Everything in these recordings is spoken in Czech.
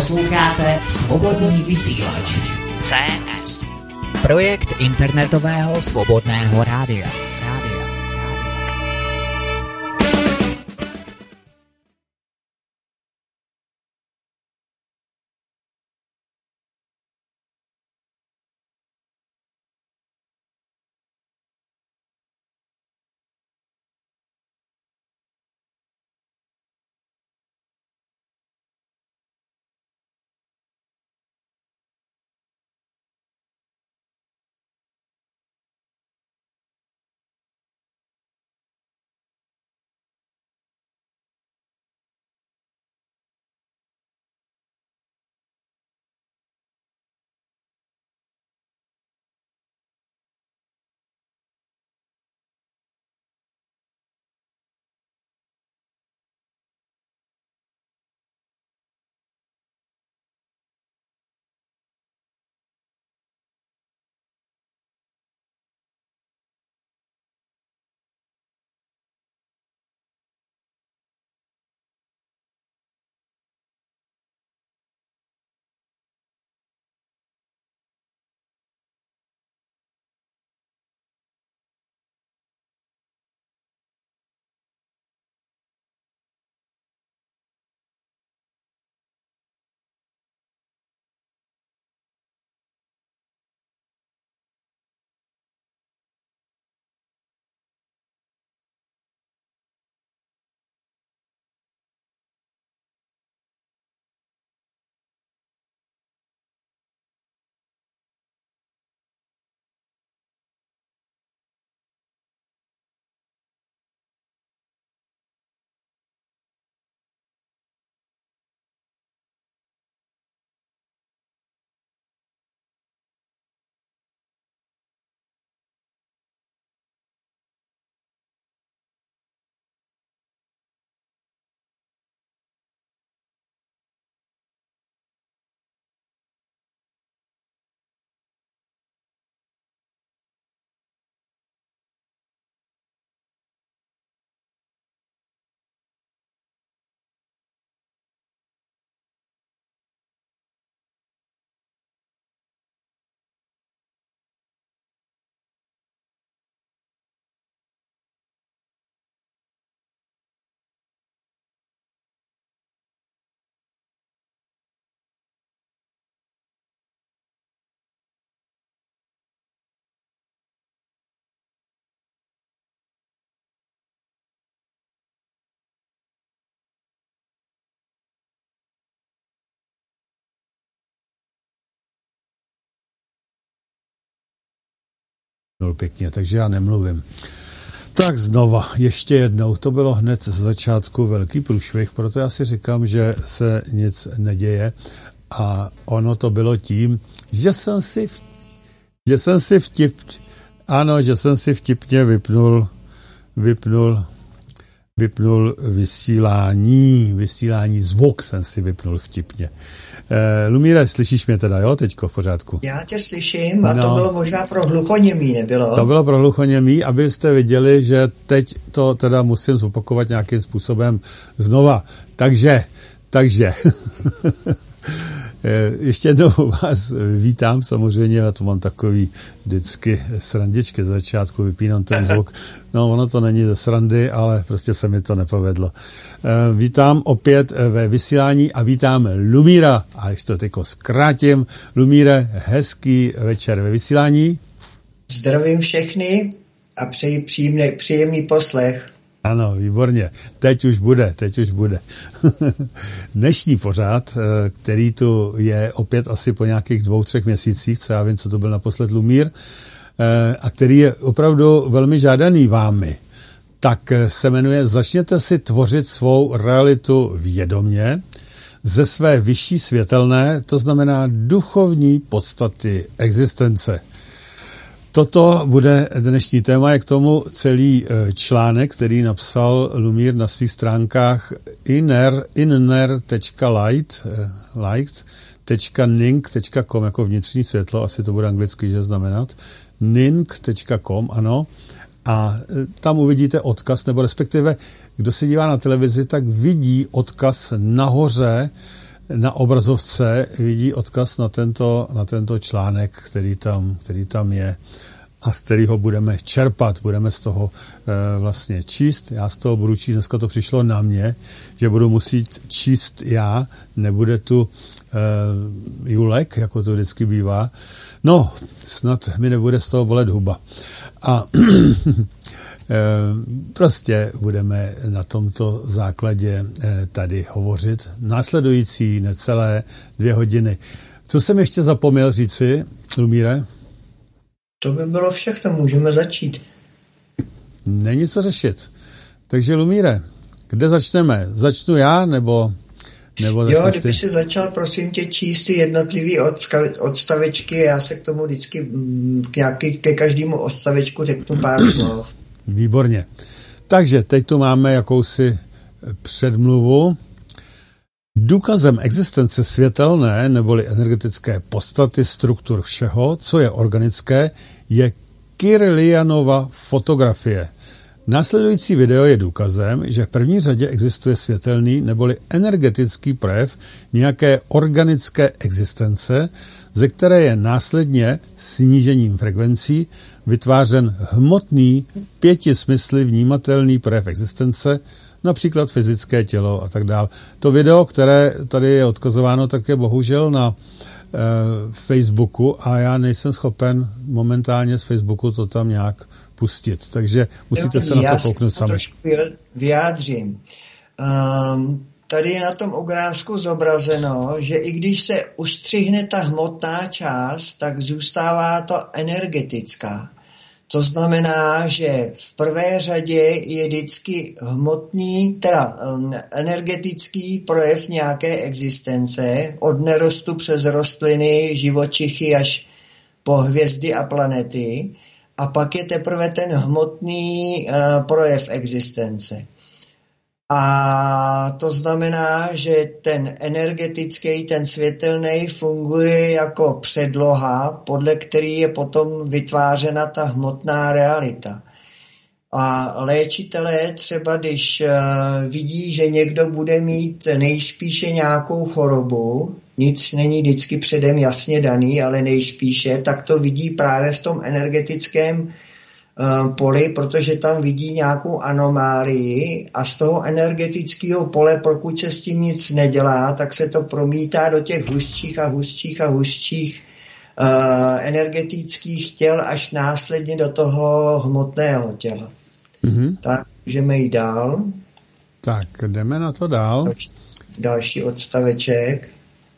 Posloucháte Svobodný vysílač CS. Projekt internetového svobodného rádia. Pěkně, takže já nemluvím. Tak znova, ještě jednou, to bylo hned z začátku velký průšvih, proto já si říkám, že se nic neděje a ono to bylo tím, že jsem si vtipně vypnul vysílání, zvuk jsem si vypnul vtipně. Lumíre, slyšíš mě teda, jo, teďko v pořádku? Já tě slyším a to bylo možná pro hluchoněmí, nebylo? To bylo pro hluchoněmí, abyste viděli, že teď to teda musím zopakovat nějakým způsobem znova. Takže ještě jednou vás vítám, samozřejmě, já to mám takový vždycky srandičky za začátku, vypínám ten zvuk. No, ono to není ze srandy, ale prostě se mi to nepovedlo. Vítám opět ve vysílání a vítám Lumíra. A ještě to teďko zkrátím. Lumíre, hezký večer ve vysílání. Zdravím všechny a přeji příjemný poslech. Ano, výborně. Teď už bude. Dnešní pořad, který tu je opět asi po nějakých 2-3 měsících, co já vím, co to byl naposled Lumír, a který je opravdu velmi žádaný vámi, tak se jmenuje Začněte si tvořit svou realitu vědomě ze své vyšší světelné, to znamená duchovní podstaty existence. Toto bude dnešní téma, je k tomu celý článek, který napsal Lumír na svých stránkách inner.light.ning.com jako vnitřní světlo, asi to bude anglicky, že znamenat, ning.com, ano, a tam uvidíte odkaz, nebo respektive, kdo se dívá na televizi, tak vidí odkaz nahoře na obrazovce vidí odkaz na tento článek, který tam je a z kterého budeme čerpat, budeme z toho vlastně číst. Já z toho budu číst, dneska to přišlo na mě, že budu muset číst já, nebude tu Julek, jako to vždycky bývá. No, snad mi nebude z toho bolet huba. A prostě budeme na tomto základě tady hovořit. Následující necelé 2 hodiny. Co jsem ještě zapomněl říci, Lumíre? To by bylo všechno, můžeme začít. Není co řešit. Takže Lumíre, kde začneme? Začnu já, nebo jo, kdyby si začal, prosím tě, číst ty jednotlivý odstavečky, já se k tomu vždycky ke každému odstavečku řeknu pár slov. Výborně. Takže teď tu máme jakousi předmluvu. Důkazem existence světelné neboli energetické podstaty struktur všeho, co je organické, je Kirlianova fotografie. Následující video je důkazem, že v první řadě existuje světelný neboli energetický projev nějaké organické existence, ze které je následně snížením frekvencí vytvářen hmotný, 5 smysly vnímatelný projev existence, například fyzické tělo a tak dále. To video, které tady je odkazováno, tak je bohužel na Facebooku a já nejsem schopen momentálně z Facebooku to tam nějak pustit. Takže musíte se na to kouknout sami. Já se trošku vyjádřím. Tady je na tom obrázku zobrazeno, že i když se ustřihne ta hmotná část, tak zůstává to energetická. To znamená, že v prvé řadě je vždycky hmotný, energetický projev nějaké existence, od nerostu přes rostliny, živočichy až po hvězdy a planety. A pak je teprve ten hmotný projev existence. A to znamená, že ten energetický, ten světelný funguje jako předloha, podle který je potom vytvářena ta hmotná realita. A léčitelé třeba, když vidí, že někdo bude mít nejspíše nějakou chorobu, nic není vždycky předem jasně daný, ale nejspíše, tak to vidí právě v tom energetickém poli, protože tam vidí nějakou anomálii a z toho energetického pole, pokud se s tím nic nedělá, tak se to promítá do těch hustších energetických těl až následně do toho hmotného těla. Mm-hmm. Tak můžeme jít dál. Tak, jdeme na to dál. Další odstaveček.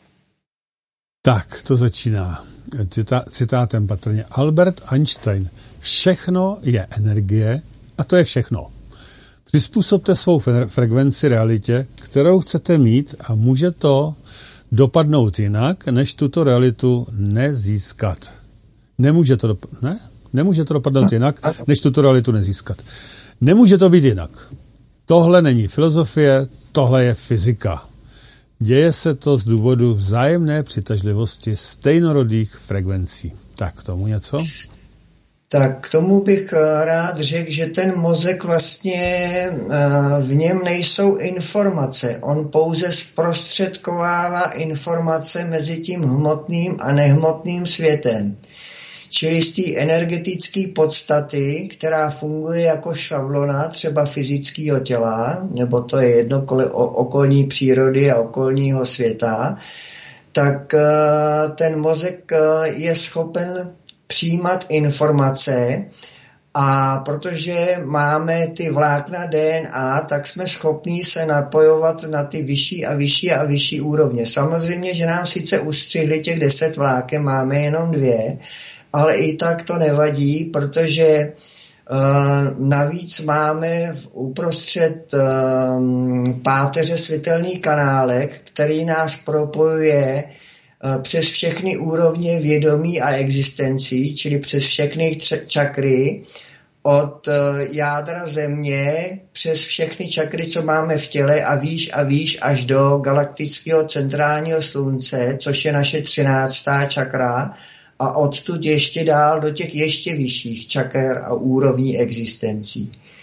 Tak, to začíná citátem patrně. Albert Einstein. Všechno je energie a to je všechno. Přizpůsobte svou frekvenci realitě, kterou chcete mít a může to dopadnout jinak, než tuto realitu nezískat. Nemůže to dopadnout jinak, než tuto realitu nezískat. Nemůže to být jinak. Tohle není filozofie, tohle je fyzika. Děje se to z důvodu vzájemné přitažlivosti stejnorodých frekvencí. Tak k tomu něco? Tak k tomu bych rád řekl, že ten mozek vlastně v něm nejsou informace. On pouze zprostředkovává informace mezi tím hmotným a nehmotným světem. Čili z té energetické podstaty, která funguje jako šablona třeba fyzického těla, nebo to je jedno okolní přírody a okolního světa, tak ten mozek je schopen přijímat informace a protože máme ty vlákna DNA, tak jsme schopní se napojovat na ty vyšší a vyšší a vyšší úrovně. Samozřejmě, že nám sice ustřihli těch 10 vláken, máme jenom 2, ale i tak to nevadí, protože navíc máme uprostřed páteře světelný kanálek, který nás propojuje přes všechny úrovně vědomí a existencí, čili přes všechny čakry, od jádra země přes všechny čakry, co máme v těle a výš až do galaktického centrálního slunce, což je naše 13. čakra, a odtud ještě dál do těch ještě vyšších čaker a úrovní existencí.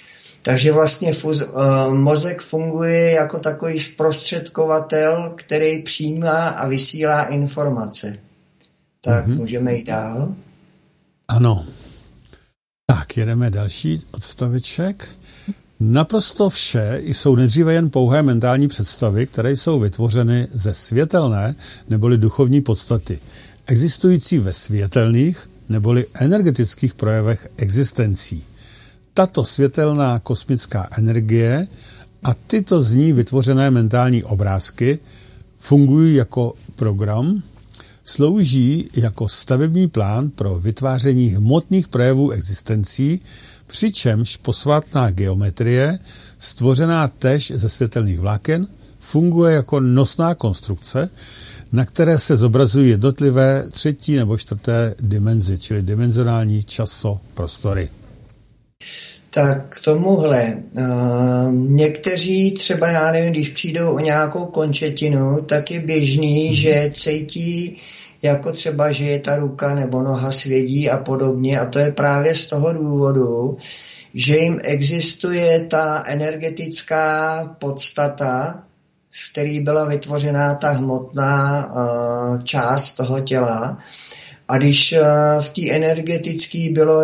Takže vlastně mozek funguje jako takový zprostředkovatel, který přijímá a vysílá informace. Tak, můžeme jít dál. Ano. Tak, jedeme další odstaveček. Naprosto vše jsou nejdříve jen pouhé mentální představy, které jsou vytvořeny ze světelné neboli duchovní podstaty, existující ve světelných neboli energetických projevech existencí. Tato světelná kosmická energie a tyto z ní vytvořené mentální obrázky fungují jako program, slouží jako stavební plán pro vytváření hmotných projevů existencí, přičemž posvátná geometrie, stvořená též ze světelných vláken, funguje jako nosná konstrukce, na které se zobrazují jednotlivé třetí nebo čtvrté dimenzi, čili dimenzionální časoprostory. Tak k tomuhle. Někteří třeba, já nevím, když přijdou o nějakou končetinu, tak je běžný, že cítí jako třeba, že je ta ruka nebo noha svědí a podobně. A to je právě z toho důvodu, že jim existuje ta energetická podstata, z který byla vytvořená ta hmotná část toho těla. A když v té energetické bylo,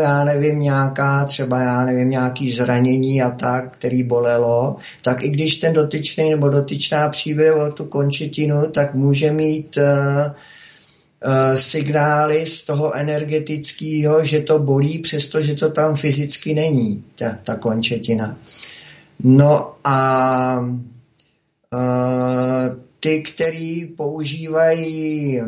nějaký zranění a tak, který bolelo, tak i když ten dotyčný nebo dotyčná přijde o tu končetinu, tak může mít signály z toho energetického, že to bolí, přestože to tam fyzicky není, ta končetina. No a ty, který používají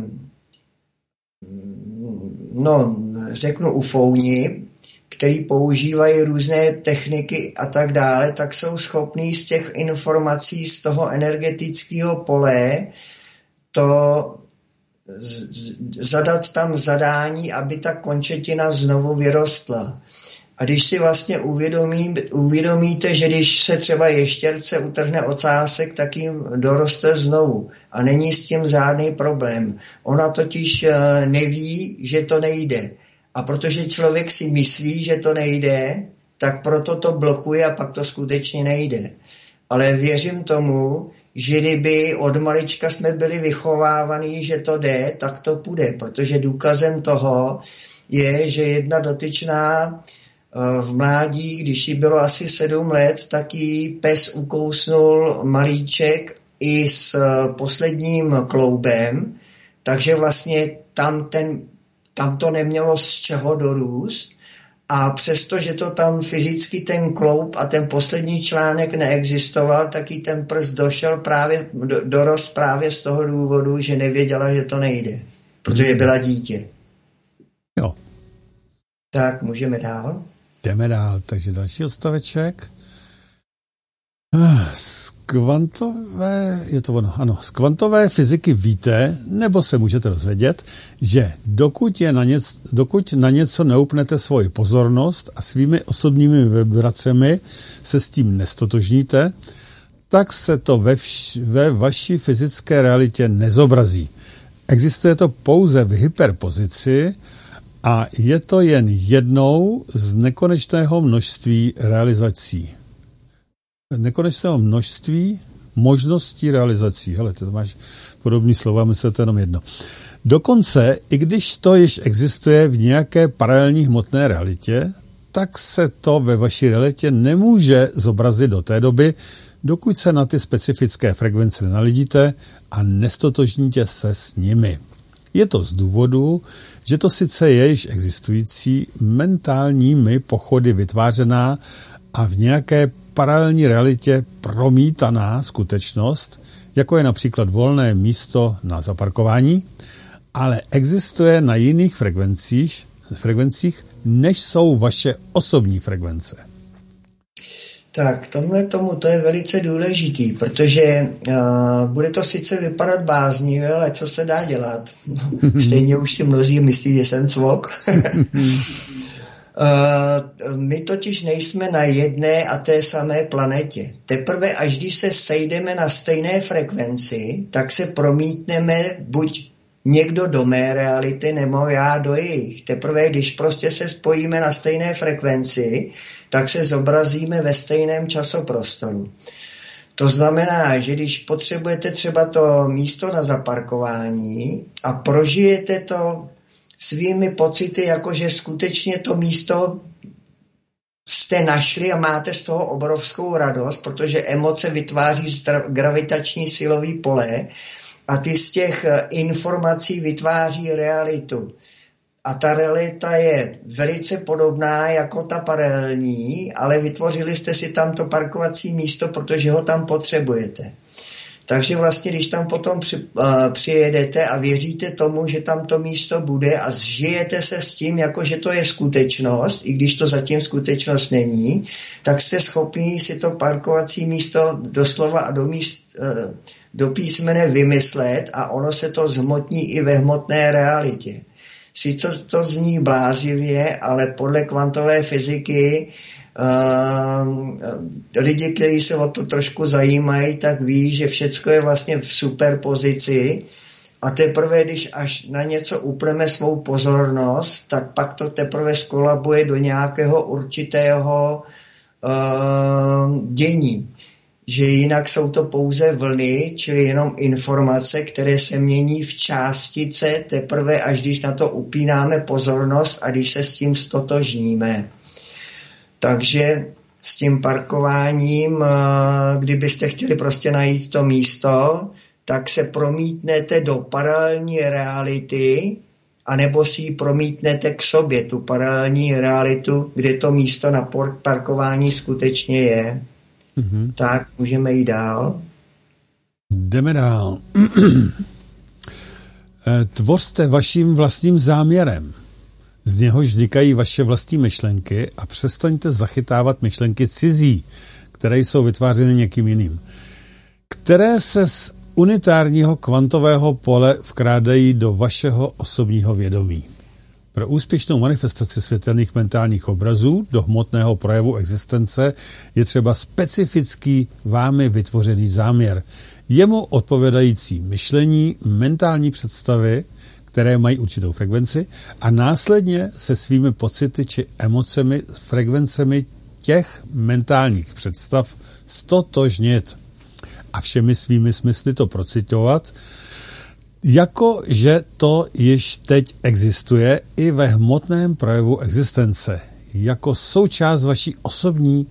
ufouni, který používají různé techniky a tak dále, tak jsou schopní z těch informací z toho energetického pole to zadat tam zadání, aby ta končetina znovu vyrostla. A když si vlastně uvědomíte, že když se třeba ještěrce utrhne ocásek, tak jim doroste znovu. A není s tím žádný problém. Ona totiž neví, že to nejde. A protože člověk si myslí, že to nejde, tak proto to blokuje a pak to skutečně nejde. Ale věřím tomu, že kdyby od malička jsme byli vychovávaní, že to jde, tak to půjde. Protože důkazem toho je, že jedna dotyčná v mládí, když jí bylo asi 7 let, tak jí pes ukousnul malíček i s posledním kloubem, takže vlastně tam to nemělo z čeho dorůst a přestože to tam fyzicky ten kloub a ten poslední článek neexistoval, tak jí ten prst dorost právě z toho důvodu, že nevěděla, že to nejde, protože byla dítě. Jo. Tak, můžeme dál. Jdeme dál, takže další odstaveček. Z kvantové fyziky víte, nebo se můžete dozvědět, že dokud na něco neupnete svoji pozornost a svými osobními vibracemi se s tím nestotožníte, tak se to ve vaší fyzické realitě nezobrazí. Existuje to pouze v hyperpozici a je to jen jednou z nekonečného množství realizací. Nekonečného množství možností realizací. Hele, to máš podobný slova, myslím, to je jenom jedno. Dokonce, i když to již existuje v nějaké paralelní hmotné realitě, tak se to ve vaší realitě nemůže zobrazit do té doby, dokud se na ty specifické frekvence nenaladíte a nestotožníte se s nimi. Je to z důvodu, že to sice je již existující mentálními pochody vytvářená a v nějaké paralelní realitě promítaná skutečnost, jako je například volné místo na zaparkování, ale existuje na jiných frekvencích, než jsou vaše osobní frekvence. Tak, to je velice důležitý, protože bude to sice vypadat bláznivě, ale co se dá dělat? Stejně už si mnozí myslí, že jsem cvok. My totiž nejsme na jedné a té samé planetě. Teprve až když se sejdeme na stejné frekvenci, tak se promítneme buď někdo do mé reality, nebo já do jejich. Teprve když prostě se spojíme na stejné frekvenci, tak se zobrazíme ve stejném časoprostoru. To znamená, že když potřebujete třeba to místo na zaparkování a prožijete to svými pocity, jakože skutečně to místo jste našli a máte z toho obrovskou radost, protože emoce vytváří gravitační silový pole a ty z těch informací vytváří realitu. A ta realita je velice podobná jako ta paralelní, ale vytvořili jste si tam to parkovací místo, protože ho tam potřebujete. Takže vlastně, když tam potom přijedete a věříte tomu, že tam to místo bude a zžijete se s tím, jako že to je skutečnost, i když to zatím skutečnost není, tak jste schopni si to parkovací místo doslova a do písmene vymyslet a ono se to zhmotní i ve hmotné realitě. Sice to zní bláznivě, ale podle kvantové fyziky lidi, kteří se o to trošku zajímají, tak ví, že všecko je vlastně v superpozici a teprve, když až na něco upneme svou pozornost, tak pak to teprve skolabuje do nějakého určitého dění. Že jinak jsou to pouze vlny, čili jenom informace, které se mění v částice teprve, až když na to upínáme pozornost a když se s tím stotožníme. Takže s tím parkováním, kdybyste chtěli prostě najít to místo, tak se promítnete do paralelní reality, anebo si ji promítnete k sobě, tu paralelní realitu, kde to místo na parkování skutečně je. Mm-hmm. Tak, můžeme jít dál. Jdeme dál. Tvořte vaším vlastním záměrem. Z něhož vznikají vaše vlastní myšlenky a přestaňte zachytávat myšlenky cizí, které jsou vytvářeny někým jiným, které se z unitárního kvantového pole vkrádají do vašeho osobního vědomí. Pro úspěšnou manifestaci světelných mentálních obrazů do hmotného projevu existence je třeba specifický vámi vytvořený záměr, jemu odpovědající myšlení, mentální představy, které mají určitou frekvenci a následně se svými pocity či emocemi, frekvencemi těch mentálních představ stotožnit a všemi svými smysly to procitovat, jako že to již teď existuje i ve hmotném projevu existence, jako součást vaší osobní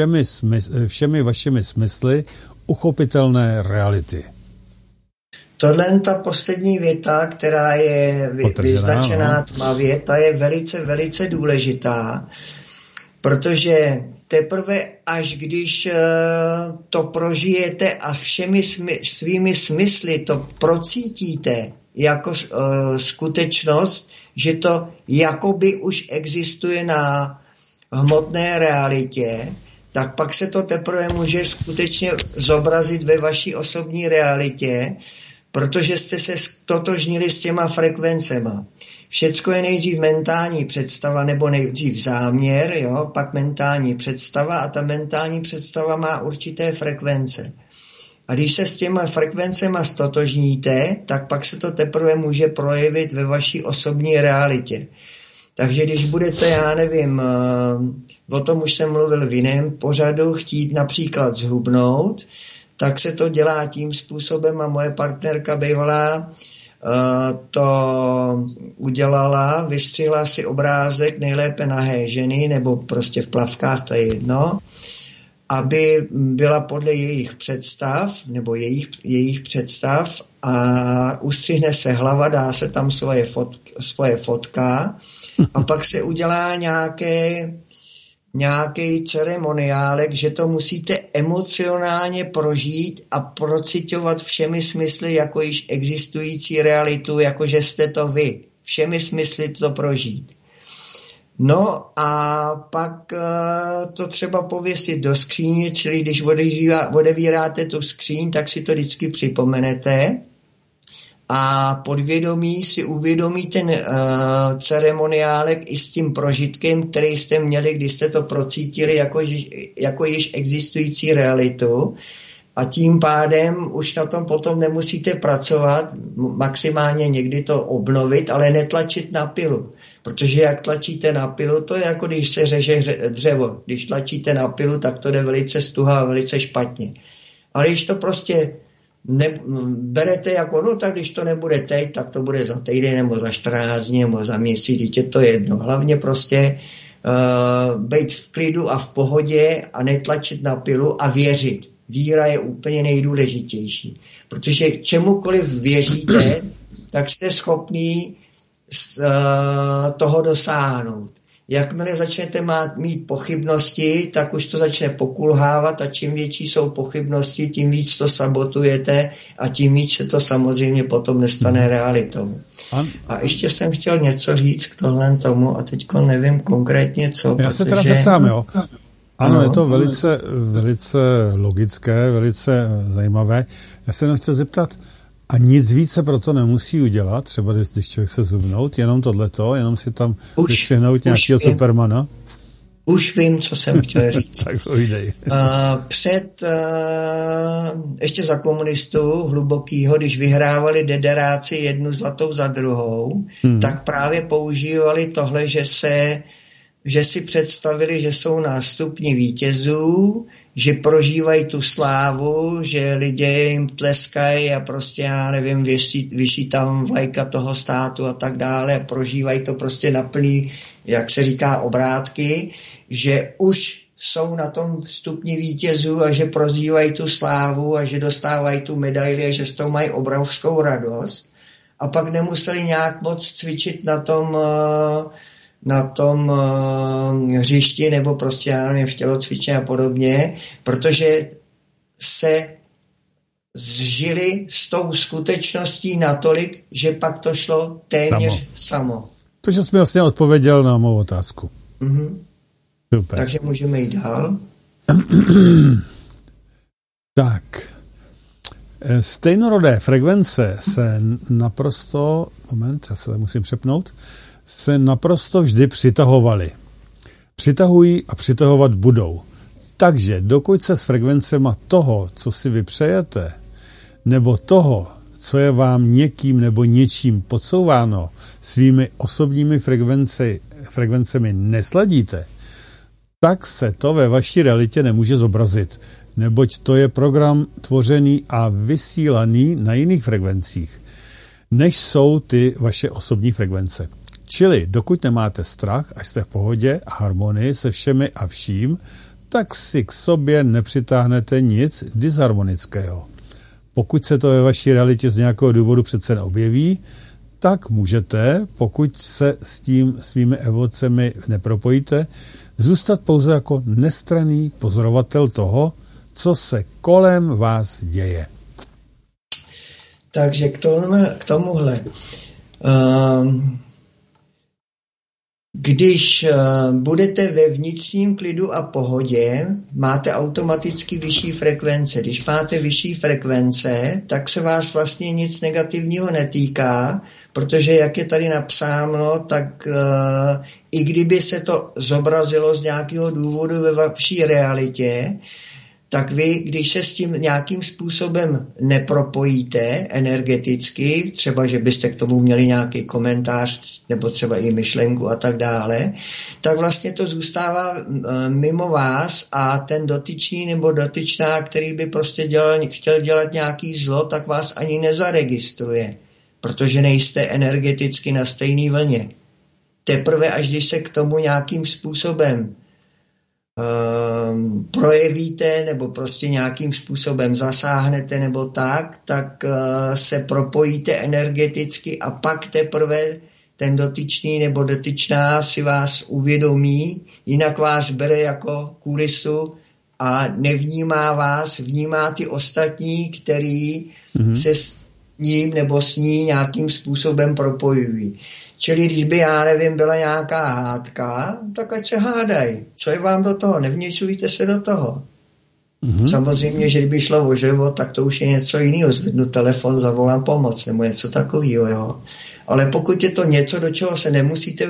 všemi vašimi smysly uchopitelné reality. Tohle je ta poslední věta, která je vyznačená tmavě, ta je velice, velice důležitá, protože teprve až když to prožijete a všemi svými smysly to procítíte jako skutečnost, že to jakoby už existuje na hmotné realitě, tak pak se to teprve může skutečně zobrazit ve vaší osobní realitě, protože jste se totožnili s těma frekvencema. Všecko je nejdřív mentální představa, nebo nejdřív záměr, jo, pak mentální představa a ta mentální představa má určité frekvence. A když se s těma frekvencema stotožníte, tak pak se to teprve může projevit ve vaší osobní realitě. Takže když budete, já nevím, o tom už jsem mluvil v jiném pořadu, chtít například zhubnout, tak se to dělá tím způsobem a moje partnerka bývalá to udělala, vystřihla si obrázek nejlépe nahé ženy, nebo prostě v plavkách, to je jedno, aby byla podle jejich představ, nebo jejich představ a ustřihne se hlava, dá se tam svoje fotka a pak se udělá nějaký ceremoniálek, že to musíte emocionálně prožít a procitovat všemi smysly jako již existující realitu, jako že jste to vy. Všemi smysly to prožít. No a pak to třeba pověsit do skříně, čili když odevíráte tu skříň, tak si to vždycky připomenete a podvědomí si uvědomí ten ceremoniálek i s tím prožitkem, který jste měli, když jste to procítili jako již existující realitu a tím pádem už na tom potom nemusíte pracovat, maximálně někdy to obnovit, ale netlačit na pilu. Protože jak tlačíte na pilu, to je jako když se řeže dřevo. Když tlačíte na pilu, tak to jde velice stuha a velice špatně. Ale když to prostě berete jako, no tak když to nebude teď, tak to bude za týden nebo za 14 dní nebo za měsíc, teď je to jedno. Hlavně prostě být v klidu a v pohodě a netlačit na pilu a věřit. Víra je úplně nejdůležitější. Protože čemukoliv věříte, tak jste schopní toho dosáhnout. Jakmile začnete mít pochybnosti, tak už to začne pokulhávat a čím větší jsou pochybnosti, tím víc to sabotujete a tím víc se to samozřejmě potom nestane realitou. A ještě jsem chtěl něco říct k tohle tomu a teďko nevím konkrétně co. Já se teda zeptám, jo. Ano, je to velice logické, velice zajímavé. Já se jenom chtěl zeptat, a nic více pro to nemusí udělat, třeba když člověk se zubnout, jenom tohleto, jenom si tam vystřihnout nějakého Supermana? Už vím, co jsem chtěl říct. Tak povídej. Ještě za komunistů hlubokýho, když vyhrávali dederáci jednu zlatou za druhou, tak právě používali tohle, že si představili, že jsou na stupni vítězů, že prožívají tu slávu, že lidé jim tleskají a prostě, já nevím, vyší tam vlajka toho státu a tak dále, prožívají to prostě na plný, jak se říká, obrátky, že už jsou na tom stupni vítězů a že prožívají tu slávu a že dostávají tu medaili a že z toho mají obrovskou radost. A pak nemuseli nějak moc cvičit na tom hřišti nebo prostě, já nevím, v tělocvičně a podobně, protože se zžili s tou skutečností natolik, že pak to šlo téměř samo. Takže jsi mi vlastně odpověděl na mou otázku. Super. Takže můžeme jít dál. Tak. Stejnorodé frekvence se naprosto, moment, já se musím přepnout, se naprosto vždy přitahovaly. Přitahují a přitahovat budou. Takže dokud se s frekvencema toho, co si vy přejete, nebo toho, co je vám někým nebo něčím podsouváno, svými osobními frekvencemi nesladíte, tak se to ve vaší realitě nemůže zobrazit, neboť to je program tvořený a vysílaný na jiných frekvencích, než jsou ty vaše osobní frekvence. Čili dokud nemáte strach a jste v pohodě a harmonii se všemi a vším, tak si k sobě nepřitáhnete nic disharmonického. Pokud se to ve vaší realitě z nějakého důvodu přece neobjeví, tak můžete, pokud se s tím svými evocemi nepropojíte, zůstat pouze jako nestranný pozorovatel toho, co se kolem vás děje. Takže k tomuhle. Když budete ve vnitřním klidu a pohodě, máte automaticky vyšší frekvence. Když máte vyšší frekvence, tak se vás vlastně nic negativního netýká, protože jak je tady napsáno, tak i kdyby se to zobrazilo z nějakého důvodu ve vaší realitě, tak vy, když se s tím nějakým způsobem nepropojíte energeticky, třeba, že byste k tomu měli nějaký komentář, nebo třeba i myšlenku a tak dále, tak vlastně to zůstává mimo vás a ten dotyčný nebo dotyčná, který by prostě chtěl dělat nějaký zlo, tak vás ani nezaregistruje, protože nejste energeticky na stejné vlně. Teprve, až když se k tomu nějakým způsobem projevíte nebo prostě nějakým způsobem zasáhnete nebo tak se propojíte energeticky a pak teprve ten dotyčný nebo dotyčná si vás uvědomí, jinak vás bere jako kulisu a nevnímá vás, vnímá ty ostatní, který se s ním nebo s ní nějakým způsobem propojují. Čili když by, já nevím, byla nějaká hádka, tak ať se hádají. Co je vám do toho? Nevněšujte se do toho. Samozřejmě, že kdyby šlo o život, tak to už je něco jiného. Zvednu telefon, zavolám pomoc nebo něco takového. Jo. Ale pokud je to něco, do čeho se nemusíte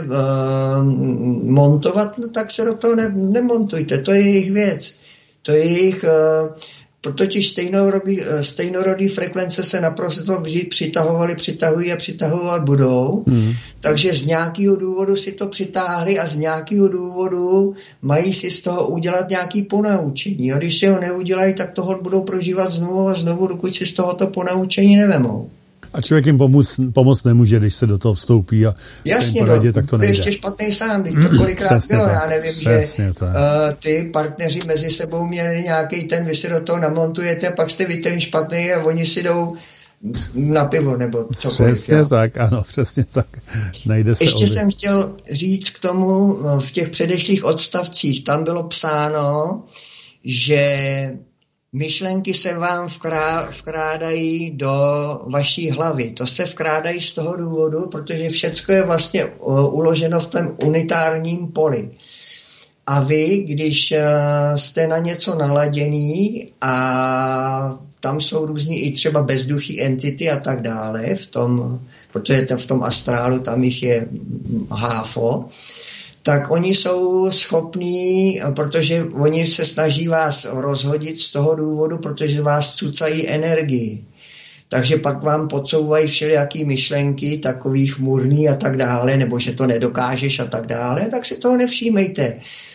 montovat, no, tak se do toho nemontujte. To je jejich věc. To je jejich Totiž stejnorodý frekvence se naprosto vždy přitahují a přitahovat budou. Takže z nějakého důvodu si to přitáhli a z nějakého důvodu mají si z toho udělat nějaký ponaučení. A když si ho neudělají, tak toho budou prožívat znovu a znovu, dokud si z tohoto ponaučení nevemou. A člověk jim pomoct nemůže, když se do toho vstoupí a jasně, poradě, tak to nejde. Ještě špatný sám, když to kolikrát bylo, tak, já nevím, že ty partneři mezi sebou měli nějaký ten, vy si do toho namontujete, pak jste vy ten špatný a oni si jdou na pivo nebo cokoliv. Přesně tak, ano, přesně tak. Najde se ještě jsem chtěl říct k tomu, v těch předešlých odstavcích, tam bylo psáno, že myšlenky se vám vkrádají do vaší hlavy. To se vkrádají z toho důvodu, protože všecko je vlastně uloženo v tom unitárním poli. A vy, když jste na něco naladěný a tam jsou různý i třeba bezduchý entity a tak dále, protože v tom astrálu tam jich je háfo, tak oni jsou schopní, protože oni se snaží vás rozhodit z toho důvodu, protože vás cucají energii. Takže pak vám podsouvají všelijaký myšlenky, takový chmurný a tak dále, nebo že to nedokážeš a tak dále, tak si toho nevšímejte.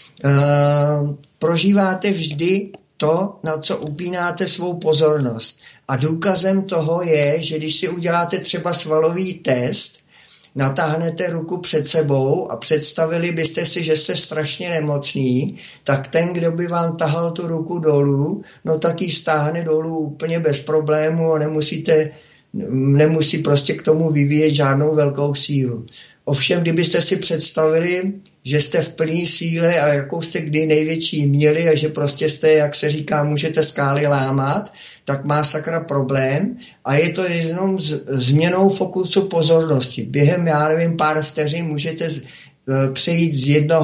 Prožíváte vždy to, na co upínáte svou pozornost. A důkazem toho je, že když si uděláte třeba svalový test, natáhnete ruku před sebou a představili byste si, že jste strašně nemocný, tak ten, kdo by vám tahal tu ruku dolů, no tak ji stáhne dolů úplně bez problému a nemusí prostě k tomu vyvíjet žádnou velkou sílu. Ovšem, kdybyste si představili, že jste v plné síle a jakou jste kdy největší měli a že prostě jste, jak se říká, můžete skály lámat, tak má sakra problém a je to jenom změnou fokusu pozornosti. Během, já nevím, pár vteřin můžete přejít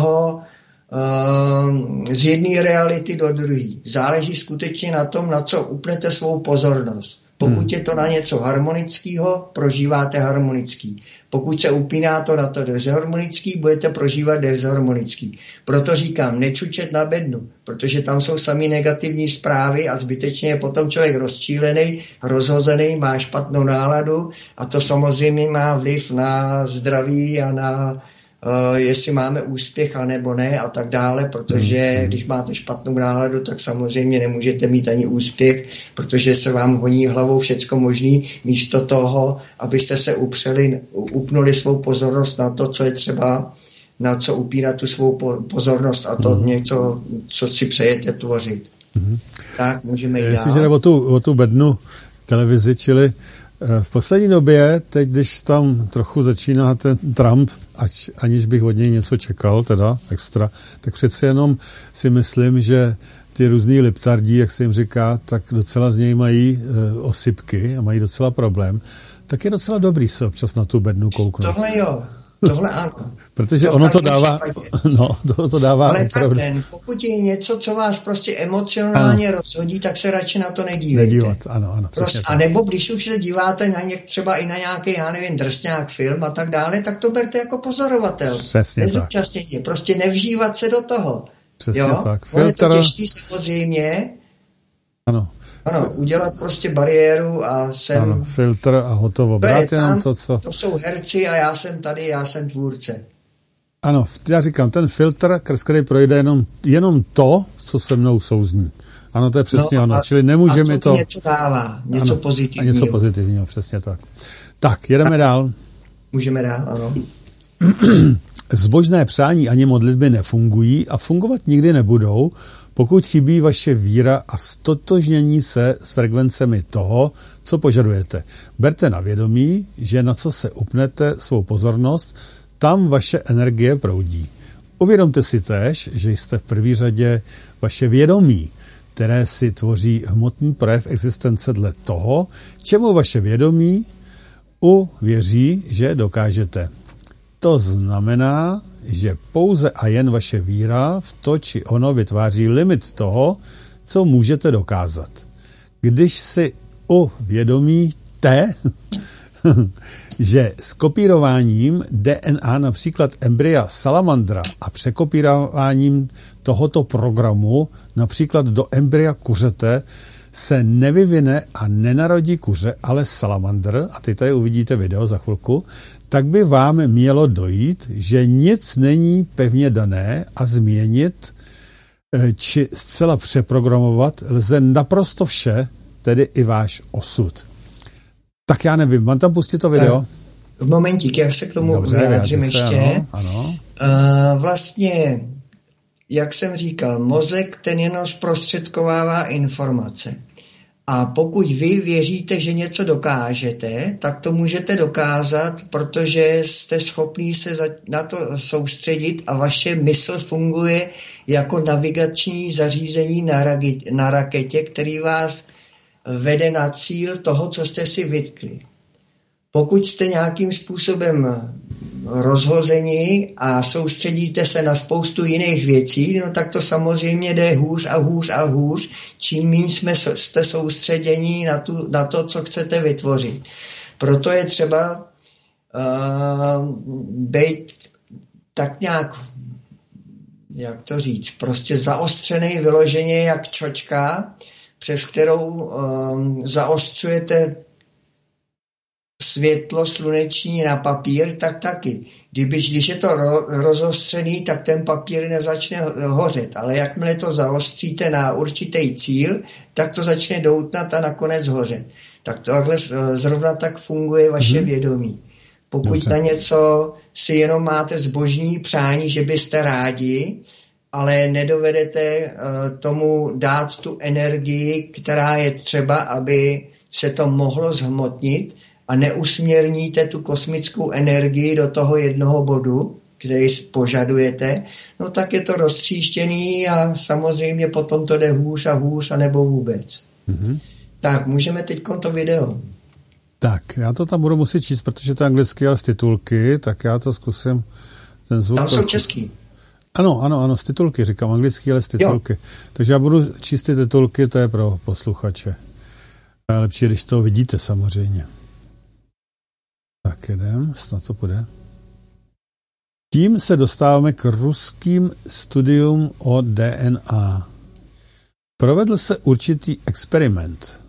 z jedné reality do druhé. Záleží skutečně na tom, na co upnete svou pozornost. Pokud je to na něco harmonického, prožíváte harmonický. Pokud se upíná to na to dezharmonický, budete prožívat dezharmonický. Proto říkám, nečučet na bednu, protože tam jsou samý negativní zprávy a zbytečně je potom člověk rozčílený, rozhozený, má špatnou náladu a to samozřejmě má vliv na zdraví a na jestli máme úspěch a nebo ne a tak dále, protože když máte špatnou náladu, tak samozřejmě nemůžete mít ani úspěch, protože se vám honí hlavou všecko možný, místo toho, abyste se upnuli svou pozornost na to, co je třeba, na co upínat tu svou pozornost a to něco, co si přejete tvořit. Tak, můžeme jít dál. Jestliže o tu bednu televizi, čili v poslední době, teď, když tam trochu začíná ten Trump, aniž bych od něj něco čekal, teda extra, tak přece jenom si myslím, že ty různý liptardí, jak se jim říká, tak docela z něj mají osypky a mají docela problém, tak je docela dobrý se občas na tu bednu kouknout. Tohle jo. Tohle ano. Protože to ono to dává, to dává. Ale tak pokud je něco, co vás prostě emocionálně rozhodí, tak se radši na to nedívejte. Nedívat, ano. Prostě, a nebo když už se díváte na třeba i na nějaký, já nevím, drsňák film a tak dále, tak to berte jako pozorovatel. Přesně tak. Prostě nevžívat se do toho. Přesně tak. Je to těžký samozřejmě. Ano, udělat prostě bariéru a Ano, filtr a hotovo. To jsou herci a já jsem tady, já jsem tvůrce. Ano, já říkám, ten filtr, který projde jenom to, co se mnou souzní. Ano, to je přesně ono. Čili nemůže mi to... něco dává, něco pozitivního. A něco pozitivního, přesně tak. Tak, jedeme dál. Můžeme dál, ano. Zbožné přání ani modlitby nefungují a fungovat nikdy nebudou, pokud chybí vaše víra a stotožnění se s frekvencemi toho, co požadujete. Berte na vědomí, že na co se upnete svou pozornost, tam vaše energie proudí. Uvědomte si též, že jste v první řadě vaše vědomí, které si tvoří hmotný projev existence dle toho, čemu vaše vědomí uvěří, že dokážete. To znamená, že pouze a jen vaše víra v to či ono vytváří limit toho, co můžete dokázat. Když si uvědomíte, že s kopírováním DNA například embrya salamandra a překopírováním tohoto programu například do embrya kuřete se nevyvine a nenarodí kuře, ale salamandr, a teď tady uvidíte video za chvilku, tak by vám mělo dojít, že nic není pevně dané a změnit či zcela přeprogramovat lze naprosto vše, tedy i váš osud. Tak já nevím, mám tam pustit to video? Momentík, já se k tomu vyjádřím ještě. Ano. Vlastně, jak jsem říkal, mozek ten jenom zprostředkovává informace. A pokud vy věříte, že něco dokážete, tak to můžete dokázat, protože jste schopní se na to soustředit a vaše mysl funguje jako navigační zařízení na raketě, který vás vede na cíl toho, co jste si vytkli. Pokud jste nějakým způsobem rozhození a soustředíte se na spoustu jiných věcí, no tak to samozřejmě jde hůř a hůř a hůř, čím méně jste soustředění na to, co chcete vytvořit. Proto je třeba být tak nějak, jak to říct, prostě zaostřený vyloženě jak čočka, přes kterou zaostřujete světlo sluneční na papír, tak taky. Když je to rozostřený, tak ten papír nezačne hořet, ale jakmile to zaostříte na určitý cíl, tak to začne doutnat a nakonec hořet. Tak tohle zrovna tak funguje vaše vědomí. Pokud na něco si jenom máte zbožní přání, že byste rádi, ale nedovedete tomu dát tu energii, která je třeba, aby se to mohlo zhmotnit, a neusměrníte tu kosmickou energii do toho jednoho bodu, který požadujete, no tak je to roztříštěný a samozřejmě potom to jde hůř a hůř, anebo vůbec. Tak, můžeme teď to video. Tak, já to tam budu muset číst, protože to je anglicky, ale z titulky, tak já to zkusím. Ten zvuk tam jsou český. Ano, z titulky, říkám anglicky, ale z titulky. Jo. Takže já budu číst ty titulky, to je pro posluchače. Je lepší, když to vidíte samozřejmě. Tak jedem, snad to půjde. Tím se dostáváme k ruským studium o DNA. Provedl se určitý experiment.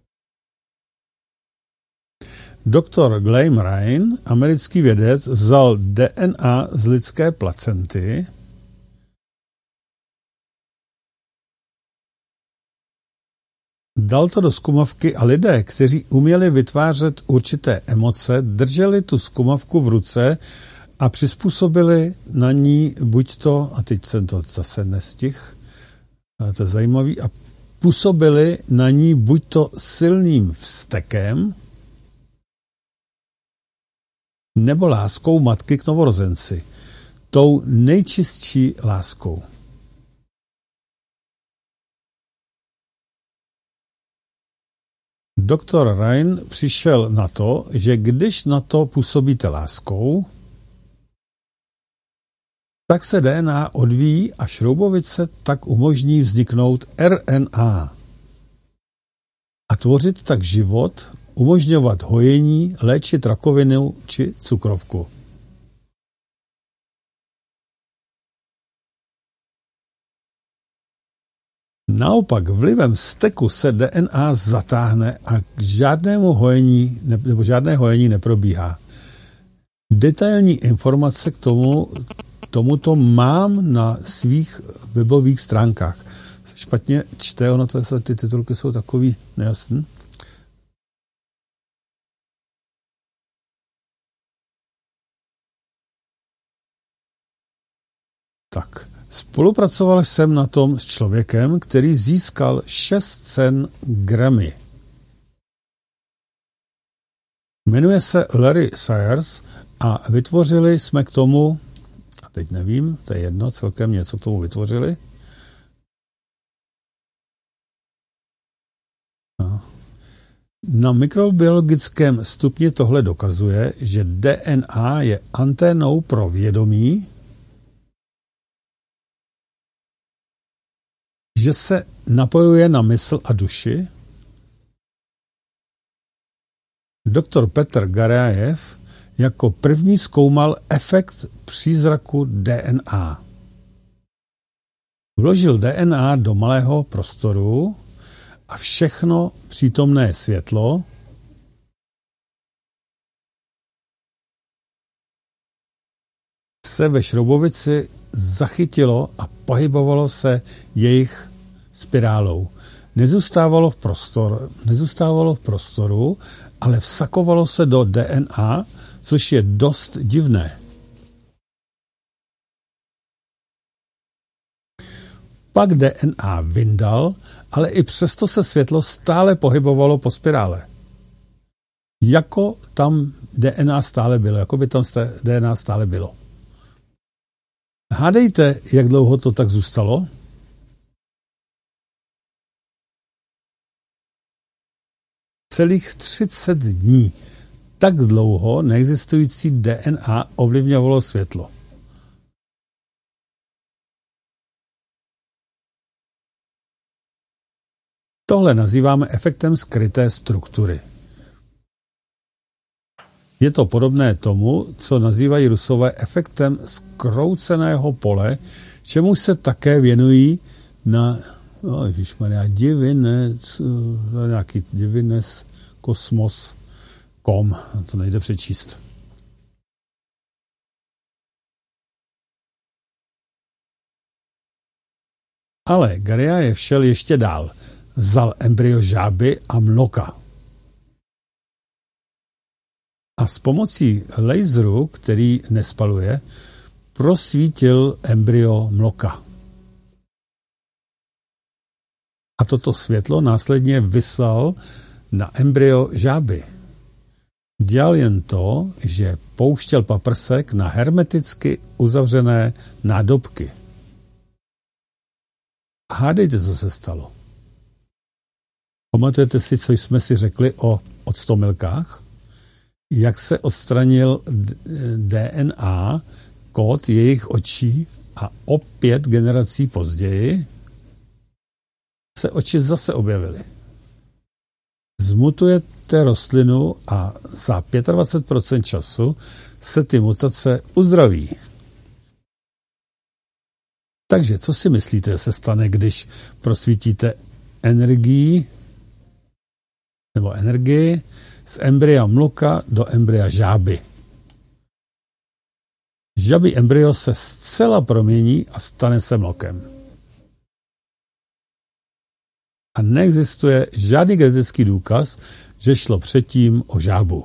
Doktor Graham Ryan, americký vědec, vzal DNA z lidské placenty, dal to do zkumavky a lidé, kteří uměli vytvářet určité emoce, drželi tu zkumavku v ruce a přizpůsobili na ní buď to, a teď jsem to zase nestihl, to je zajímavý, a působili na ní buď to silným vztekem, nebo láskou matky k novorozenci. Tou nejčistší láskou. Doktor Ryan přišel na to, že když na to působíte láskou, tak se DNA odvíjí a šroubovice tak umožní vzniknout RNA. A tvořit tak život, umožňovat hojení, léčit rakovinu či cukrovku. Naopak vlivem steku se DNA zatáhne a k žádnému hojení nebo žádné hojení neprobíhá. Detailní informace k tomuto mám na svých webových stránkách. Špatně čte, ono to, ty titulky jsou takový nejasný. Tak, spolupracoval jsem na tom s člověkem, který získal 600 Grammy. Jmenuje se Larry Sayers a vytvořili jsme k tomu, a teď nevím, to je jedno, celkem něco k tomu vytvořili. Na mikrobiologickém stupni tohle dokazuje, že DNA je anténou pro vědomí, že se napojuje na mysl a duši. Doktor Petr Garajev jako první zkoumal efekt přízraku DNA. Vložil DNA do malého prostoru A všechno přítomné světlo se ve šroubovici zachytilo a pohybovalo se jejich spirálou. Nezůstávalo v prostoru, ale vsakovalo se do DNA, což je dost divné. Pak DNA vyndal, ale i přesto se světlo stále pohybovalo po spirále. Jako tam DNA stále bylo, jako by tam DNA stále bylo. Hádejte, jak dlouho to tak zůstalo? Celých 30 dní. Tak dlouho neexistující DNA ovlivňovalo světlo. Tohle nazýváme efektem skryté struktury. Je to podobné tomu, co nazývají Rusové efektem zkrouceného pole, čemu se také věnují na nějaký Divines Kosmos.com, to nejde přečíst. Ale Garjajev šel ještě dál. Vzal embryo žáby a mloka. A s pomocí laseru, který nespaluje, prosvítil embryo mloka. A toto světlo následně vyslal na embryo žáby. Dělal jen to, že pouštěl paprsek na hermeticky uzavřené nádobky. A hádejte, co se stalo. Pamatujete si, co jsme si řekli o octomilkách? Jak se odstranil DNA, kód jejich očí a o 5 generací později se oči zase objevily. Zmutujete rostlinu a za 25% času se ty mutace uzdraví. Takže co si myslíte, se stane, když prosvítíte energii z embrya mloka do embrya žáby? Žabí embryo se zcela promění a stane se mlokem. A neexistuje žádný genetický důkaz, že šlo předtím o žábu.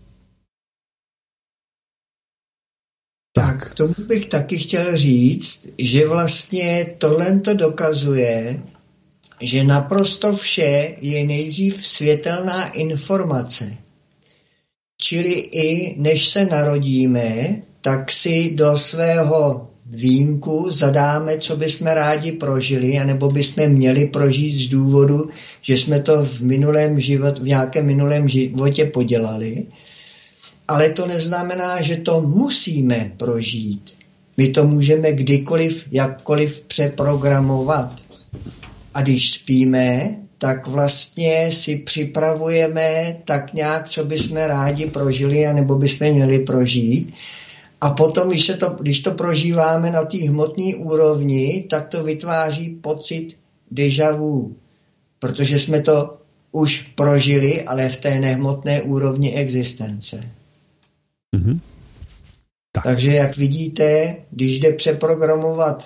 Tak, k tomu bych taky chtěl říct, že vlastně tohle to dokazuje, že naprosto vše je nejdřív světelná informace. Čili i než se narodíme, tak si do svého výjimku zadáme, co bychom rádi prožili, anebo bychom měli prožít z důvodu, že jsme to v nějakém minulém životě podělali. Ale to neznamená, že to musíme prožít. My to můžeme kdykoliv, jakkoliv přeprogramovat. A když spíme, tak vlastně si připravujeme tak nějak, co bychom rádi prožili, anebo bychom měli prožít. A potom, když to prožíváme na té hmotné úrovni, tak to vytváří pocit déjà vu, protože jsme to už prožili, ale v té nehmotné úrovni existence. Mm-hmm. Takže jak vidíte, když jde přeprogramovat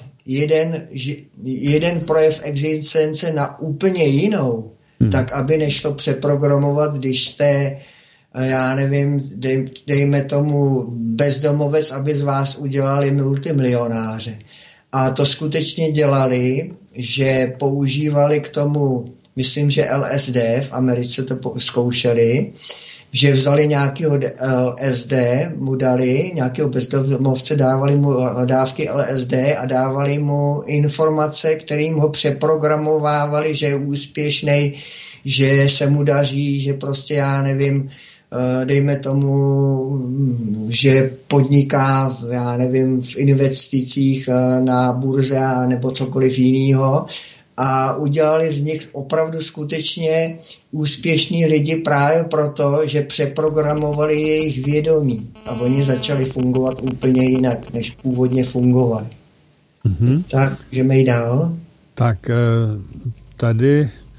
jeden projev existence na úplně jinou, tak aby nešlo přeprogramovat, když jste, já nevím, dejme tomu bezdomovec, aby z vás udělali multimilionáře. A to skutečně dělali, že používali k tomu, myslím, že LSD, v Americe to zkoušeli, že vzali nějakého LSD, mu dali, nějakého bezdomovce, dávali mu dávky LSD a dávali mu informace, kterým ho přeprogramovávali, že je úspěšnej, že se mu daří, že prostě já nevím, dejme tomu, že podniká, já nevím, v investicích na burze nebo cokoliv jiného. A udělali z nich opravdu skutečně úspěšní lidi právě proto, že přeprogramovali jejich vědomí a oni začali fungovat úplně jinak, než původně fungovali. Mm-hmm. Tak, jdeme dál. Tak tady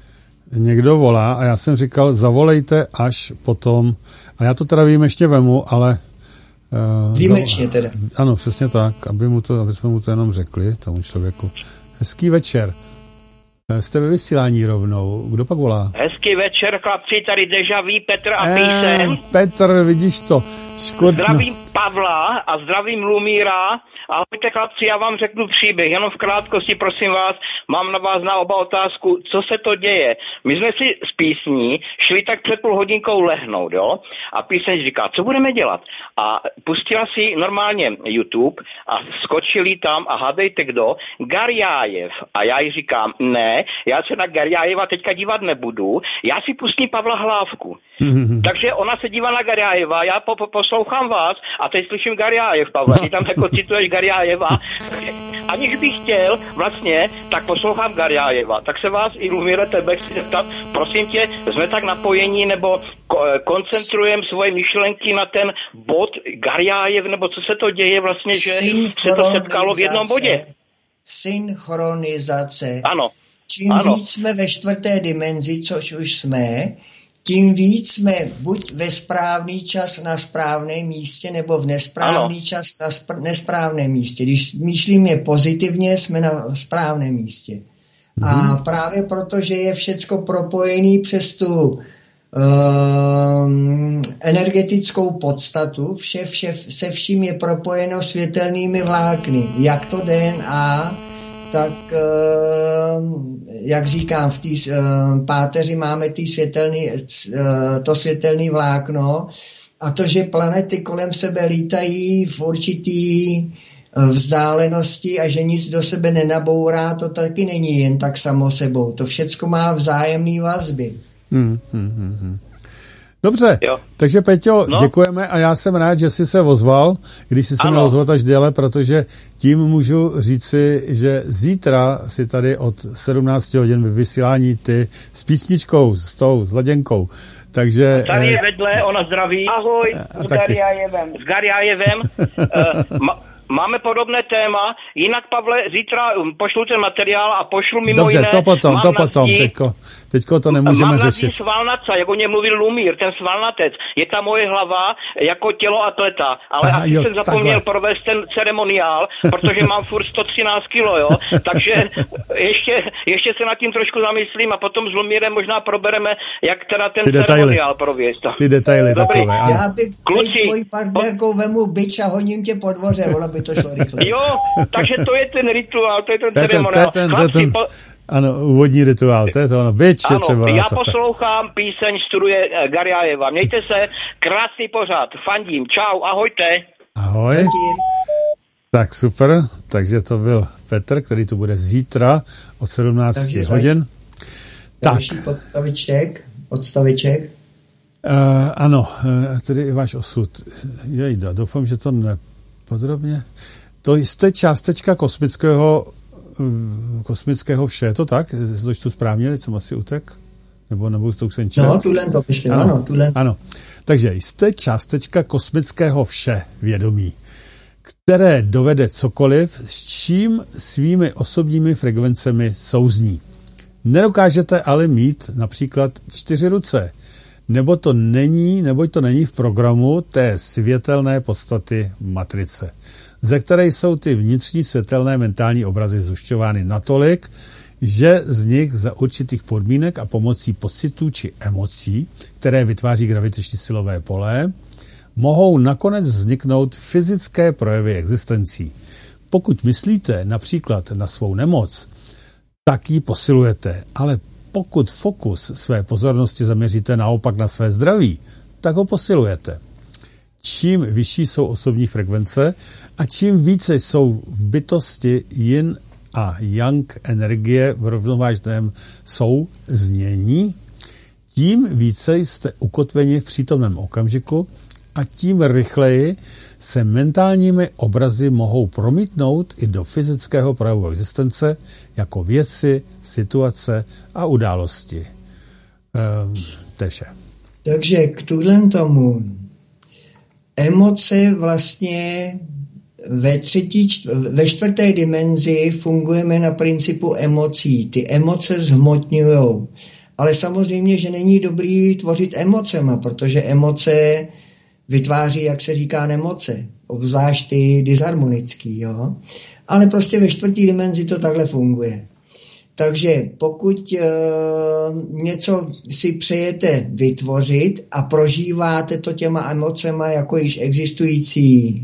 někdo volá a já jsem říkal, zavolejte až potom. A já to teda výjimečně vemu, ale... Výjimečně teda. Ano, přesně tak, aby jsme mu to jenom řekli, tomu člověku. Hezký večer. Jste ve vysílání rovnou. Kdo pak volá? Hezký večer, chlapci, tady Deja Vu, Petr a Píseň. Petr, vidíš to. Zdravím Pavla a zdravím Lumíra. Ahojte chlapci, já vám řeknu příběh, jenom v krátkosti, prosím vás, mám na vás na oba otázku, co se to děje. My jsme si z písní šli tak před půl hodinkou lehnout, jo, a píseň říká, co budeme dělat? A pustila si normálně YouTube a skočili tam a hádejte kdo? Garjájev. A já jí říkám, ne, já se na Garjájeva teďka dívat nebudu, já si pustím Pavla Hlávku. Takže ona se dívá na Garjájeva, já poslouchám vás a teď slyším Garjájev, Pavle, ty tam jako cituješ Garjájeva, aniž bych chtěl vlastně, tak poslouchám Garjájeva. Tak se vás i Lumíre, tebe chci zeptat, prosím tě, jsme tak napojení nebo koncentrujeme svoje myšlenky na ten bod Garjájev, nebo co se to děje vlastně, že se to setkalo v jednom bodě. Synchronizace. Ano. Čím víc jsme ve čtvrté dimenzi, což už jsme, tím víc jsme buď ve správný čas na správném místě, nebo v nesprávný čas na nesprávném místě. Když myšlíme pozitivně, jsme na správném místě. A právě proto, že je všecko propojený přes tu energetickou podstatu, se vším je propojeno světelnými vlákny. Jak to DNA, tak jak říkám, v té páteři máme to světelné vlákno a to, že planety kolem sebe lítají v určitý vzdálenosti a že nic do sebe nenabourá, to taky není jen tak samo sebou. To všecko má vzájemné vazby. Dobře, takže Peťo, děkujeme a já jsem rád, že jsi se ozval, když jsi se měl ozvat až déle, protože tím můžu říci, že zítra si tady od 17 hodin ve vysílání ty s písničkou, s Laděnkou. Takže... Tady je vedle, ona zdraví. Ahoj, s Garjájevem. Máme podobné téma, jinak Pavle, zítra pošlu ten materiál a pošlu mimo jiné... Dobře, to potom, teďko to nemůžeme řešit. Mám svalnaca, jak o něm mluvil Lumír, ten svalnatec, je ta moje hlava jako tělo atleta, ale asi jsem zapomněl provést ten ceremoniál, protože mám furt 113 kilo, jo, takže ještě se nad tím trošku zamyslím a potom s Lumírem možná probereme, jak teda ten ceremoniál provést. Ty detaily takové. Já bych tvojí partnerkou vemu bič a honím tě po dvoře, to šlo rychle. Jo, takže to je ten rituál, to je ten ceremoniál. Ano, úvodní rituál, to je to ono, byč je třeba. Já poslouchám píseň studuje Garjájeva. Mějte se, krásný pořad, fandím, čau, ahojte. Ahoj. Tak super, takže to byl Petr, který tu bude zítra od 17 hodin. Další odstaviček. Ano, tedy i váš osud. Jejda, doufám, že to nepodrobně. To jste částečka kosmického vše, je to tak? To čtu správně, teď jsem asi utek? Nebo to jsem čel? No, tuhle to myslím, ano. Ano, takže jste částečka kosmického vše vědomí, které dovede cokoliv, s čím svými osobními frekvencemi souzní. Nedokážete ale mít například 4 ruce, neboť to není v programu té světelné podstaty matrice, ze které jsou ty vnitřní světelné mentální obrazy zhušťovány natolik, že z nich za určitých podmínek a pomocí pocitů či emocí, které vytváří gravitační silové pole, mohou nakonec vzniknout fyzické projevy existencí. Pokud myslíte například na svou nemoc, tak ji posilujete, ale pokud fokus své pozornosti zaměříte naopak na své zdraví, tak ho posilujete. Čím vyšší jsou osobní frekvence a čím více jsou v bytosti yin a yang energie v rovnovážném souznění, tím více jste ukotveni v přítomném okamžiku a tím rychleji se mentálními obrazy mohou promítnout i do fyzického projevu existence jako věci, situace a události. To je vše. Takže k tomu emoce vlastně ve čtvrté dimenzi fungujeme na principu emocí. Ty emoce zhmotňujou. Ale samozřejmě, že není dobrý tvořit emocema, protože emoce vytváří, jak se říká, nemoce, obzvlášť ty disharmonický, jo. Ale prostě ve 4. dimenzi to takhle funguje. Takže pokud něco si přejete vytvořit a prožíváte to těma emocema jako již existující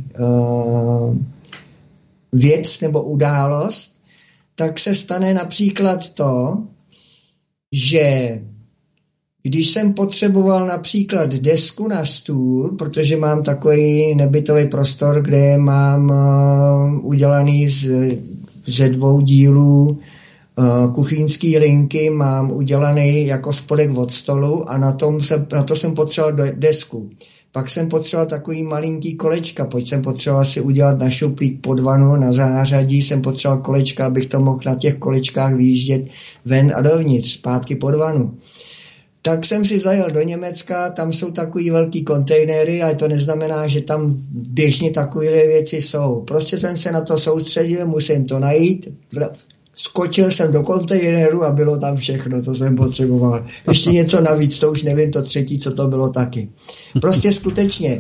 věc nebo událost, tak se stane například to, že když jsem potřeboval například desku na stůl, protože mám takový nebytový prostor, kde mám udělaný ze 2 dílů kuchyňský linky, mám udělaný jako spodek od stolu a na to jsem potřeboval desku. Pak jsem potřeboval takový malinký kolečka, pojď jsem potřeboval si udělat na šuplík pod vanu, na zářadí jsem potřeboval kolečka, abych to mohl na těch kolečkách vyjíždět ven a dovnitř, zpátky pod vanu. Tak jsem si zajel do Německa, tam jsou takový velký kontejnery, ale to neznamená, že tam běžně takovéhle věci jsou. Prostě jsem se na to soustředil, musím to najít, skočil jsem do kontejneru a bylo tam všechno, co jsem potřeboval. Ještě něco navíc, to už nevím, to 3., co to bylo taky. Prostě skutečně,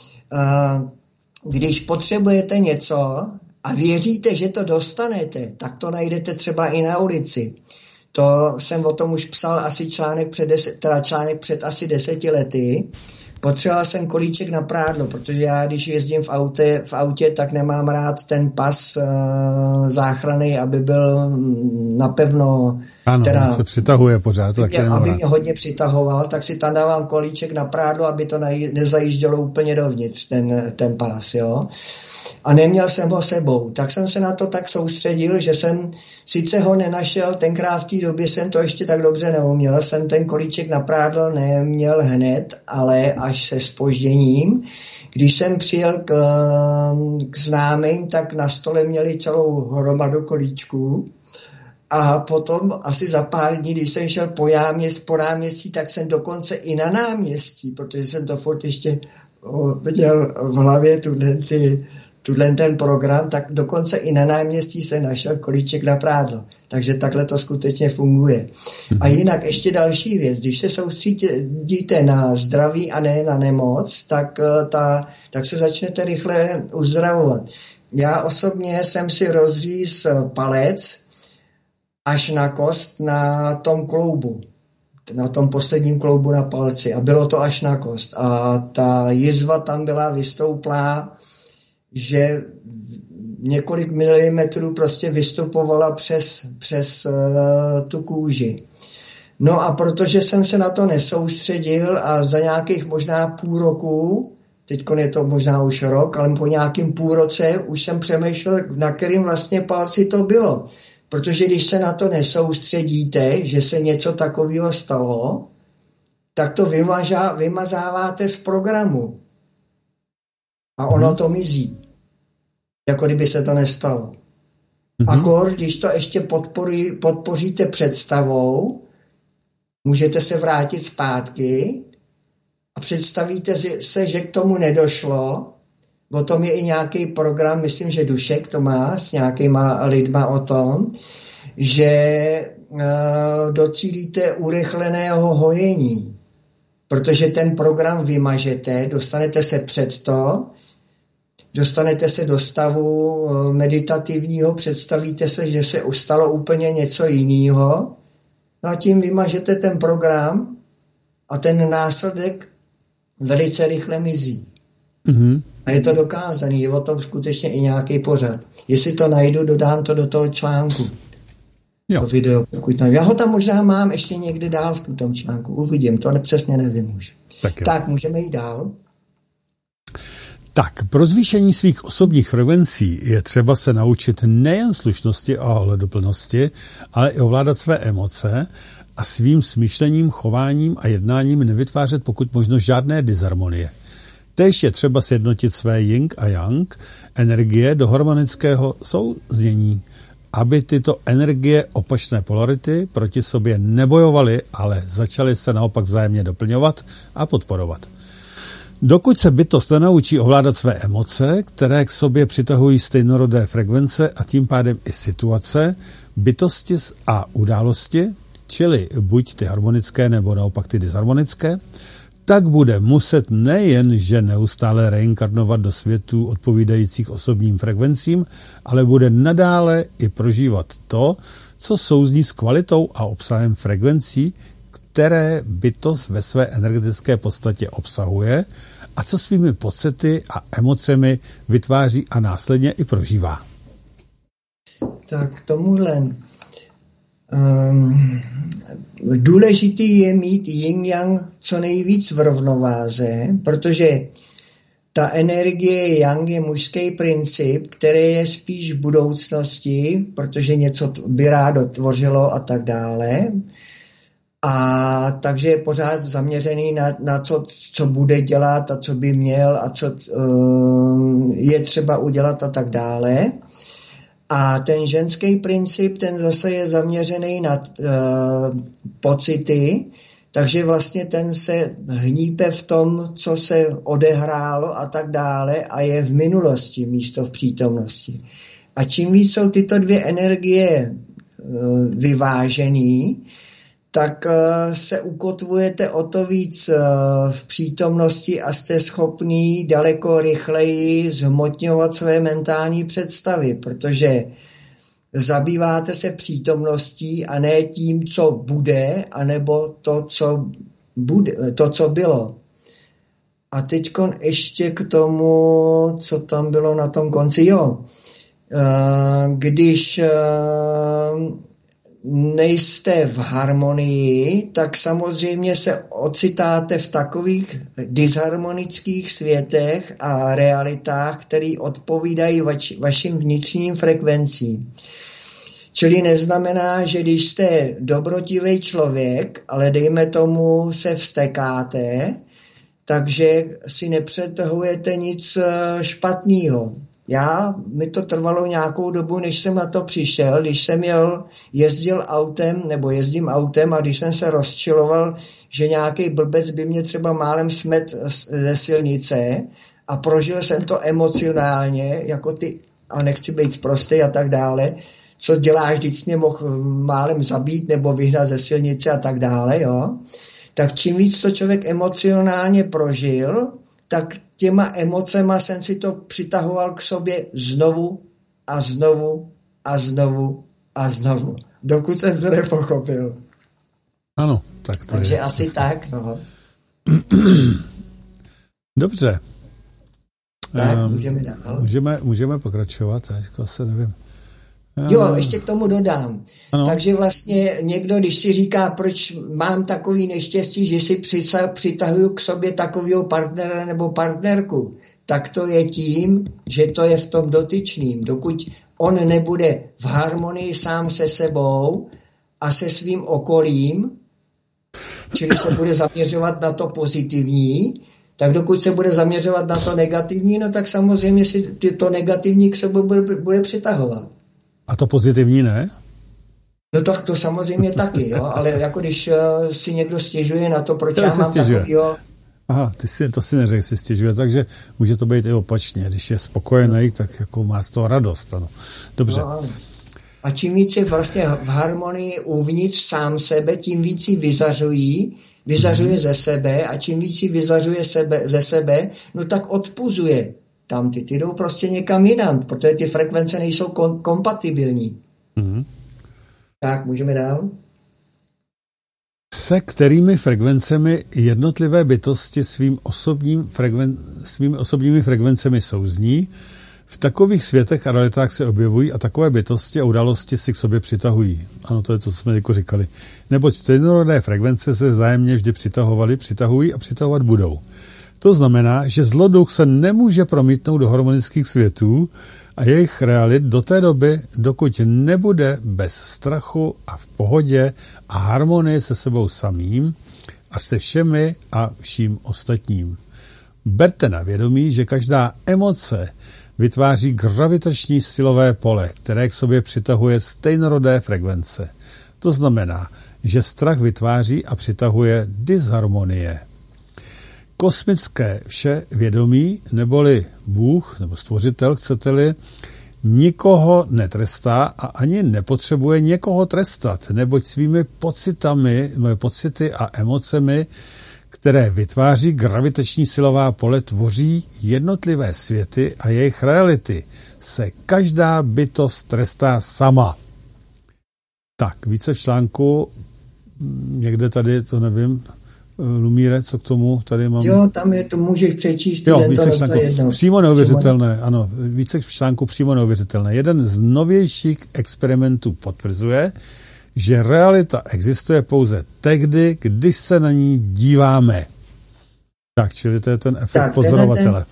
když potřebujete něco a věříte, že to dostanete, tak to najdete třeba i na ulici. To jsem o tom už psal asi článek před asi 10 lety. Potřeboval jsem kolíček na prádlo, protože já, když jezdím v autě, tak nemám rád ten pas záchrany, aby byl napevno... Ano, se přitahuje pořád. Aby mě hodně přitahoval, tak si tam dávám kolíček na prádlo, aby to nezajíždělo úplně dovnitř, ten pás, jo. A neměl jsem ho sebou. Tak jsem se na to tak soustředil, že jsem sice ho nenašel, tenkrát v té době jsem to ještě tak dobře neuměl, jsem ten kolíček na prádlo neměl hned, ale až se zpožděním. Když jsem přijel k známým, tak na stole měli celou hromadu kolíčků. A potom asi za pár dní, když jsem šel po náměstí, tak jsem dokonce i na náměstí, protože jsem to furt ještě viděl v hlavě tuhle ten program, tak dokonce i na náměstí se našel kolíček na prádlo. Takže takhle to skutečně funguje. A jinak ještě další věc, když se soustředíte na zdraví a ne na nemoc, tak se začnete rychle uzdravovat. Já osobně jsem si rozřízl palec až na kost na tom kloubu, na tom posledním kloubu na palci a bylo to až na kost. A ta jizva tam byla vystouplá, že několik milimetrů prostě vystupovala přes tu kůži. No a protože jsem se na to nesoustředil a za nějakých možná půl roku, teďko je to možná už rok, ale po nějakým půl roce už jsem přemýšlel, na kterým vlastně palci to bylo. Protože když se na to nesoustředíte, že se něco takového stalo, tak to vymazáváte z programu. A ono to mizí. Jako kdyby se to nestalo. Akor, když to ještě podpoříte představou, můžete se vrátit zpátky a představíte se, že k tomu nedošlo. O tom je i nějaký program, myslím, že Dušek to má s nějakýma lidma o tom, že docílíte urychleného hojení. Protože ten program vymažete, dostanete se před to, dostanete se do stavu meditativního, představíte se, že se stalo úplně něco jiného, no a tím vymažete ten program a ten následek velice rychle mizí. A je to dokázaný, je o tom skutečně i nějaký pořad. Jestli to najdu, dodám to do toho článku. Jo. To video, pokud nevím. Já ho tam možná mám ještě někde dál v tom článku. Uvidím, to přesně nevím už. Tak můžeme jít dál. Tak, pro zvýšení svých osobních frekvencí je třeba se naučit nejen slušnosti a ohleduplnosti, ale i ovládat své emoce a svým smýšlením, chováním a jednáním nevytvářet pokud možno žádné disharmonie. Též je třeba sjednotit své yin a yang energie do harmonického souznění, aby tyto energie opačné polarity proti sobě nebojovaly, ale začaly se naopak vzájemně doplňovat a podporovat. Dokud se bytost nenaučí ovládat své emoce, které k sobě přitahují stejnorodé frekvence a tím pádem i situace, bytosti a události, čili buď ty harmonické, nebo naopak ty disharmonické, tak bude muset nejen, že neustále reinkarnovat do světů odpovídajících osobním frekvencím, ale bude nadále i prožívat to, co souzní s kvalitou a obsahem frekvencí, které bytost ve své energetické podstatě obsahuje a co svými pocity a emocemi vytváří a následně i prožívá. Tak tomuhle důležitý je mít yin-yang co nejvíc v rovnováze, protože ta energie yang je mužský princip, který je spíš v budoucnosti, protože něco by rádo tvořilo a tak dále. A takže je pořád zaměřený na co bude dělat a co by měl a co je třeba udělat a tak dále. A ten ženský princip, ten zase je zaměřený na pocity, takže vlastně ten se hnípe v tom, co se odehrálo a tak dále a je v minulosti místo v přítomnosti. A čím víc jsou tyto dvě energie vyvážený, tak se ukotvujete o to víc v přítomnosti a jste schopný daleko rychleji zhmotňovat své mentální představy, protože zabýváte se přítomností a ne tím, co bude, anebo to, co bylo. A teďkon ještě k tomu, co tam bylo na tom konci. Když nejste v harmonii, tak samozřejmě se ocitáte v takových disharmonických světech a realitách, které odpovídají vašim vnitřním frekvencím. Čili neznamená, že když jste dobrotivý člověk, ale dejme tomu se vztekáte, takže si nepřetahujete nic špatného. Mi to trvalo nějakou dobu, než jsem na to přišel, když jsem jezdím autem a když jsem se rozčiloval, že nějaký blbec by mě třeba málem smet ze silnice a prožil jsem to emocionálně, jako a nechci být sprostý a tak dále, co děláš, vždyť mě mohl málem zabít nebo vyhnat ze silnice a tak dále, jo. Tak čím víc to člověk emocionálně prožil, tak těma emocema jsem si to přitahoval k sobě znovu a znovu a znovu a znovu, dokud jsem to nepochopil. Ano, tak to takže je. asi tak, no. Dobře. Tak, můžeme dál. Můžeme pokračovat, já se nevím. Ještě k tomu dodám. Ano. Takže vlastně někdo, když si říká, proč mám takový neštěstí, že si přitahuju k sobě takového partnera nebo partnerku, tak to je tím, že to je v tom dotyčným. Dokud on nebude v harmonii sám se sebou a se svým okolím, čili se bude zaměřovat na to pozitivní, tak dokud se bude zaměřovat na to negativní, no tak samozřejmě si to negativní k sobě bude přitahovat. A to pozitivní ne? No to samozřejmě taky, jo, ale jako když si někdo stěžuje na to, proč já mám takovýho... Aha, to si neřekl, si stěžuje, takže může to být i opačně. Když je spokojený, tak jako má z toho radost, ano. Dobře. No, a čím víc je vlastně v harmonii uvnitř sám sebe, tím víc si vyzařuje ze sebe a čím víc si vyzařuje ze sebe, no tak odpuzuje. Tam ty jdou prostě někam jinam, protože ty frekvence nejsou kompatibilní. Mm-hmm. Tak, můžeme dál? Se kterými frekvencemi jednotlivé bytosti svými osobními frekvencemi souzní, v takových světech a realitách se objevují a takové bytosti a události si k sobě přitahují. Ano, to je to, co jsme jako říkali. Neboť stejnorodé frekvence se vzájemně vždy přitahují a přitahovat budou. To znamená, že zloduch se nemůže promítnout do harmonických světů a jejich realit do té doby, dokud nebude bez strachu a v pohodě a harmonii se sebou samým a se všemi a vším ostatním. Berte na vědomí, že každá emoce vytváří gravitační silové pole, které k sobě přitahuje stejnorodé frekvence. To znamená, že strach vytváří a přitahuje disharmonie. Kosmické vše vědomí, neboli Bůh, nebo stvořitel, chcete-li, nikoho netrestá a ani nepotřebuje někoho trestat, neboť svými pocity a emocemi, které vytváří gravitační silová pole, tvoří jednotlivé světy a jejich reality, se každá bytost trestá sama. Tak, více v článku, někde tady, to nevím, Lumíre, co k tomu tady mám? Jo, tam je to, můžeš přečíst. Jo, více v článku, přímo neuvěřitelné, ano, více v článku přímo neuvěřitelné. Jeden z novějších experimentů potvrzuje, že realita existuje pouze tehdy, když se na ní díváme. Tak, čili to je ten efekt tak, pozorovatele.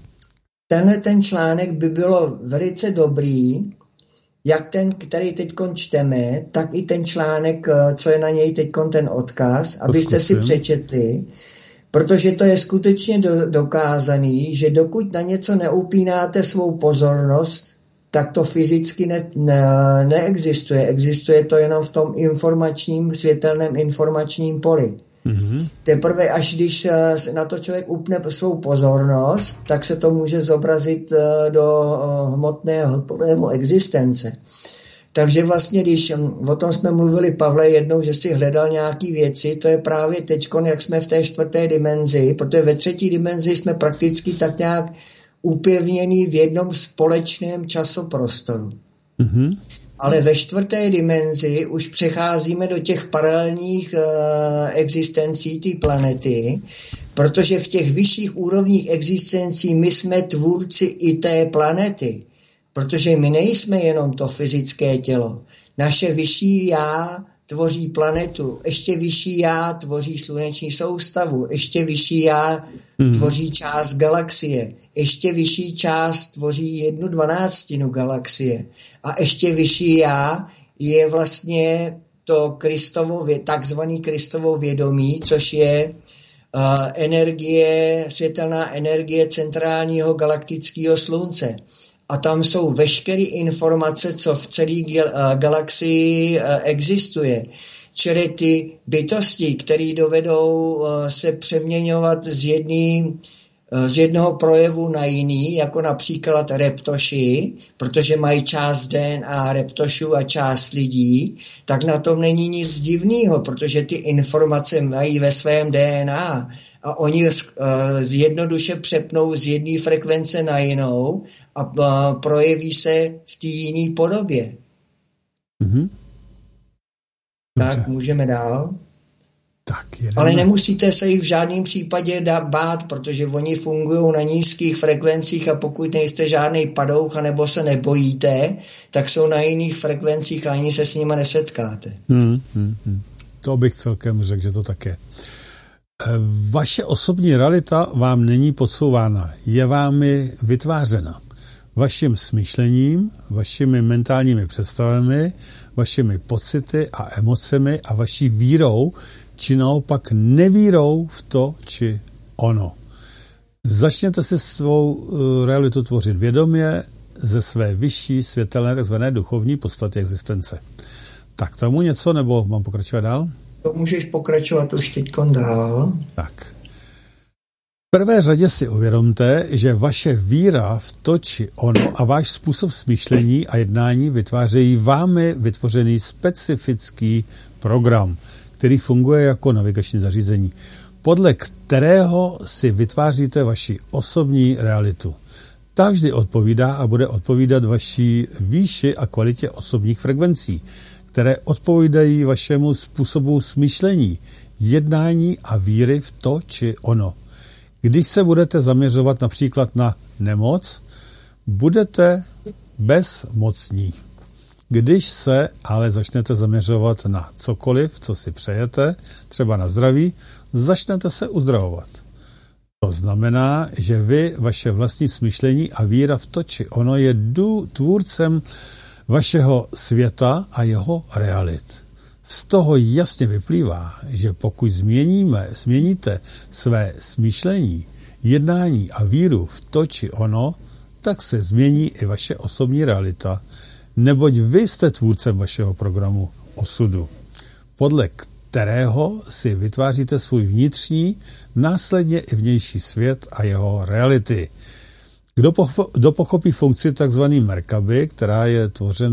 Ten článek by bylo velice dobrý, jak ten, který teď čteme, tak i ten článek, co je na něj teď ten odkaz, abyste si přečetli, protože to je skutečně dokázaný, že dokud na něco neupínáte svou pozornost, tak to fyzicky neexistuje. Existuje to jenom v tom světelném informačním poli. Mm-hmm. Teprve až když na to člověk upne svou pozornost, tak se to může zobrazit do hmotného problému existence. Takže vlastně, když o tom jsme mluvili, Pavle, jednou, že si hledal nějaký věci, to je právě teďkon, jak jsme v té 4. dimenzi, protože ve 3. dimenzi jsme prakticky tak nějak upevněný v jednom společném časoprostoru. Mm-hmm. Ale ve 4. dimenzi už přecházíme do těch paralelních existencí té planety, protože v těch vyšších úrovních existencí my jsme tvůrci i té planety. Protože my nejsme jenom to fyzické tělo. Naše vyšší já tvoří planetu, ještě vyšší já tvoří sluneční soustavu, ještě vyšší já tvoří část galaxie, ještě vyšší část tvoří 1/12 galaxie a ještě vyšší já je vlastně to takzvaný Kristovo vědomí, což je světelná energie centrálního galaktického slunce. A tam jsou veškeré informace, co v celé galaxii existuje. Čili ty bytosti, které dovedou se přeměňovat z jednoho projevu na jiný, jako například reptoši, protože mají část DNA reptošů a část lidí, tak na tom není nic divného, protože ty informace mají ve svém DNA a oni jednoduše přepnou z jedné frekvence na jinou a projeví se v té jiné podobě. Mm-hmm. Tak, můžeme dál. Tak, ale nemusíte se jich v žádném případě bát, protože oni fungují na nízkých frekvencích a pokud nejste žádný padouch nebo se nebojíte, tak jsou na jiných frekvencích a ani se s nimi nesetkáte. To bych celkem řekl, že to tak je. Vaše osobní realita vám není podsouvána, je vámi vytvářena. Vaším smýšlením, vašimi mentálními představami, vašimi pocity a emocemi a vaší vírou, či naopak nevírou v to, či ono. Začněte si svou realitu tvořit vědomě ze své vyšší světelné, takzvané duchovní podstaty existence. Tak tomu něco, nebo mám pokračovat dál? To můžeš pokračovat už teďkon dál. Tak. V prvé řadě si uvědomte, že vaše víra v to, či ono a váš způsob smýšlení a jednání vytvářejí vámi vytvořený specifický program, který funguje jako navigační zařízení, podle kterého si vytváříte vaši osobní realitu. Ta vždy odpovídá a bude odpovídat vaší výši a kvalitě osobních frekvencí, které odpovídají vašemu způsobu smýšlení, jednání a víry v to, či ono. Když se budete zaměřovat například na nemoc, budete bezmocní. Když se ale začnete zaměřovat na cokoliv, co si přejete, třeba na zdraví, začnete se uzdravovat. To znamená, že vy, vaše vlastní smýšlení a víra v to, či ono je tvůrcem vašeho světa a jeho realit. Z toho jasně vyplývá, že pokud změníte své smýšlení, jednání a víru v to, či ono, tak se změní i vaše osobní realita, neboť vy jste tvůrcem vašeho programu osudu, podle kterého si vytváříte svůj vnitřní, následně i vnější svět a jeho reality. Kdo pochopí funkci takzvaný Merkaby, která je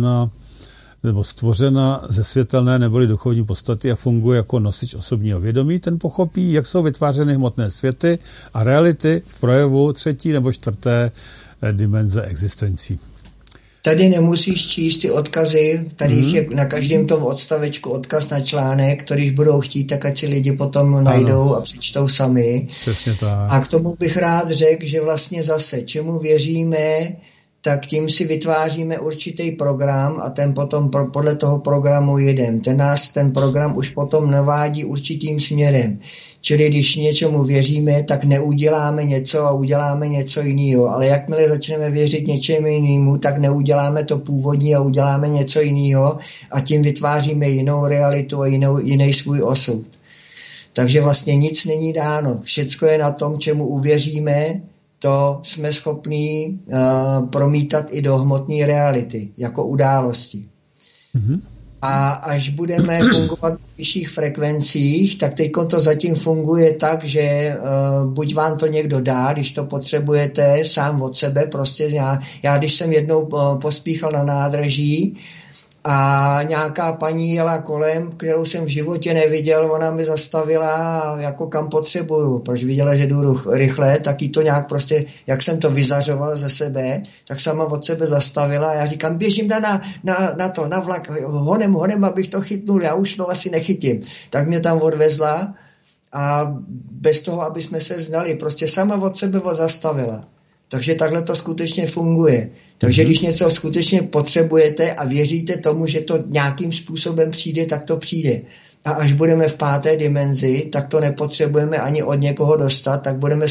stvořena ze světelné neboli duchovní podstaty a funguje jako nosič osobního vědomí, ten pochopí, jak jsou vytvářeny hmotné světy a reality v projevu 3. nebo 4. dimenze existencí. Tady nemusíš číst ty odkazy, tady je na každém tom odstavečku odkaz na článek, když budou chtít, tak ať si lidi potom najdou a přečtou sami. Přesně tak. A k tomu bych rád řekl, že vlastně zase, čemu věříme, tak tím si vytváříme určitý program a ten potom podle toho programu jedem. Ten program už potom navádí určitým směrem. Čili když něčemu věříme, tak neuděláme něco a uděláme něco jiného. Ale jakmile začneme věřit něčemu jinému, tak neuděláme to původní a uděláme něco jiného a tím vytváříme jinou realitu a jiný svůj osud. Takže vlastně nic není dáno. Všecko je na tom, čemu uvěříme, to jsme schopní promítat i do hmotné reality, jako události. Mm-hmm. A až budeme fungovat v vyšších frekvencích, tak teď to zatím funguje tak, že buď vám to někdo dá, když to potřebujete sám od sebe, prostě já když jsem jednou pospíchal na nádraží a nějaká paní jela kolem, kterou jsem v životě neviděl, ona mi zastavila jako kam potřebuju, protože viděla, že jdu rychle, tak jí to nějak prostě, jak jsem to vyzařoval ze sebe, tak sama od sebe zastavila a já říkám, běžím na vlak, honem, abych to chytnul, já už to asi nechytím. Tak mě tam odvezla a bez toho, aby jsme se znali, prostě sama od sebe zastavila. Takže takhle to skutečně funguje. Takže když něco skutečně potřebujete a věříte tomu, že to nějakým způsobem přijde, tak to přijde. A až budeme v 5. dimenzi, tak to nepotřebujeme ani od někoho dostat, tak budeme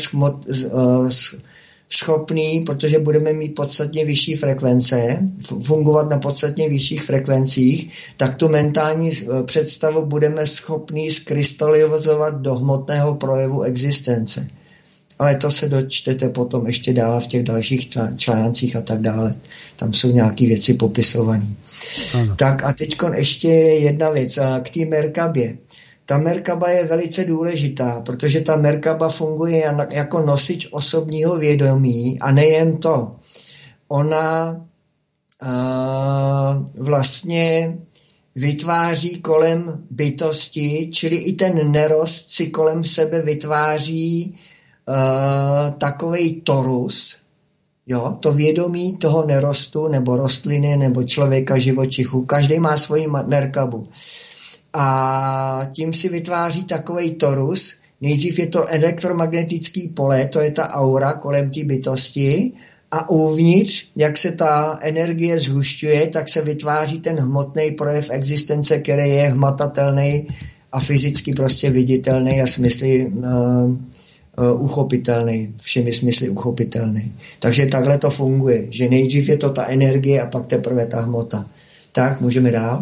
schopní, protože budeme mít podstatně vyšší frekvence, fungovat na podstatně vyšších frekvencích, tak tu mentální představu budeme schopní skrystalizovat do hmotného projevu existence. Ale to se dočtete potom ještě dál v těch dalších článcích a tak dále. Tam jsou nějaké věci popisované. Tak a teď ještě jedna věc k té Merkabě. Ta Merkaba je velice důležitá, protože ta Merkaba funguje jako nosič osobního vědomí a nejen to. Ona vlastně vytváří kolem bytosti, čili i ten nerost si kolem sebe vytváří takovej torus, jo, to vědomí toho nerostu, nebo rostliny, nebo člověka, živočichu. Každý má svoji Merkabu. A tím si vytváří takovej torus. Nejdřív je to elektromagnetický pole, to je ta aura kolem té bytosti. A uvnitř, jak se ta energie zhušťuje, tak se vytváří ten hmotný projev existence, který je hmatatelný a fyzicky prostě viditelný a smysly uchopitelný, všemi smysly uchopitelný. Takže takhle to funguje, že nejdřív je to ta energie a pak teprve ta hmota. Tak, můžeme dál?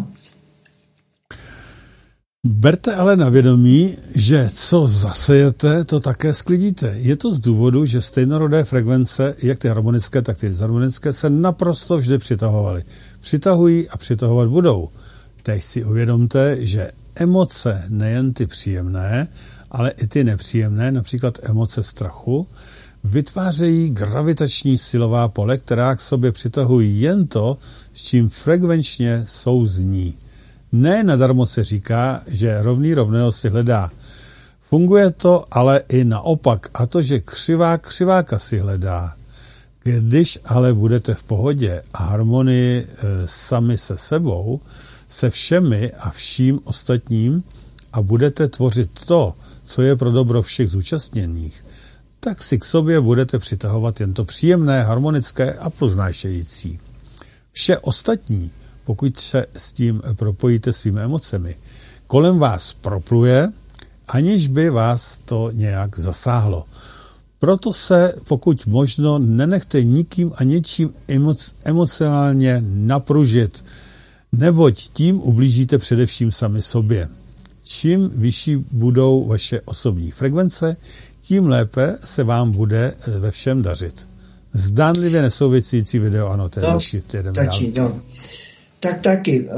Berte ale na vědomí, že co zasejete, to také sklidíte. Je to z důvodu, že stejnorodé frekvence, jak ty harmonické, tak ty disharmonické, se naprosto vždy přitahovaly. Přitahují a přitahovat budou. Teď si uvědomte, že emoce, nejen ty příjemné, ale i ty nepříjemné, například emoce strachu, vytvářejí gravitační silová pole, která k sobě přitahují jen to, s čím frekvenčně souzní. Ne nadarmo se říká, že rovný rovného si hledá. Funguje to ale i naopak, a to, že křivák křiváka si hledá. Když ale budete v pohodě a harmonii sami se sebou, se všemi a vším ostatním a budete tvořit to, co je pro dobro všech zúčastněných, tak si k sobě budete přitahovat jen to příjemné, harmonické a proznášející. Vše ostatní, pokud se s tím propojíte svými emocemi, kolem vás propluje, aniž by vás to nějak zasáhlo. Proto se, pokud možno, nenechte nikým a něčím emocionálně napružit, neboť tím ublížíte především sami sobě. Čím vyšší budou vaše osobní frekvence, tím lépe se vám bude ve všem dařit. Zdánlivě nesouvisící video, ano, to je další. Tak taky.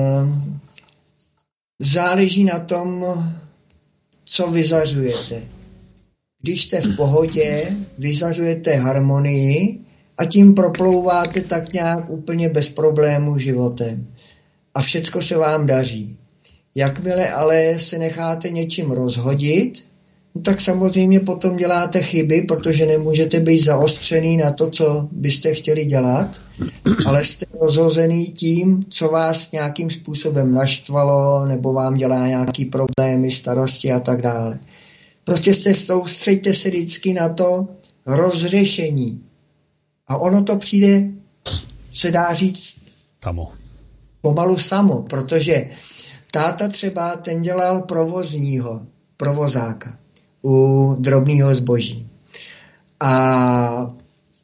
Záleží na tom, co vyzařujete. Když jste v pohodě, vyzařujete harmonii, a tím proplouváte tak nějak úplně bez problémů životem. A všecko se vám daří. Jakmile ale se necháte něčím rozhodit, no tak samozřejmě potom děláte chyby, protože nemůžete být zaostřený na to, co byste chtěli dělat, ale jste rozhozený tím, co vás nějakým způsobem naštvalo, nebo vám dělá nějaký problémy, starosti a tak dále. Prostě soustřeďte se vždycky na to rozřešení. A ono to přijde, se dá říct, pomalu samo, protože táta třeba ten dělal provozáka u drobného zboží. A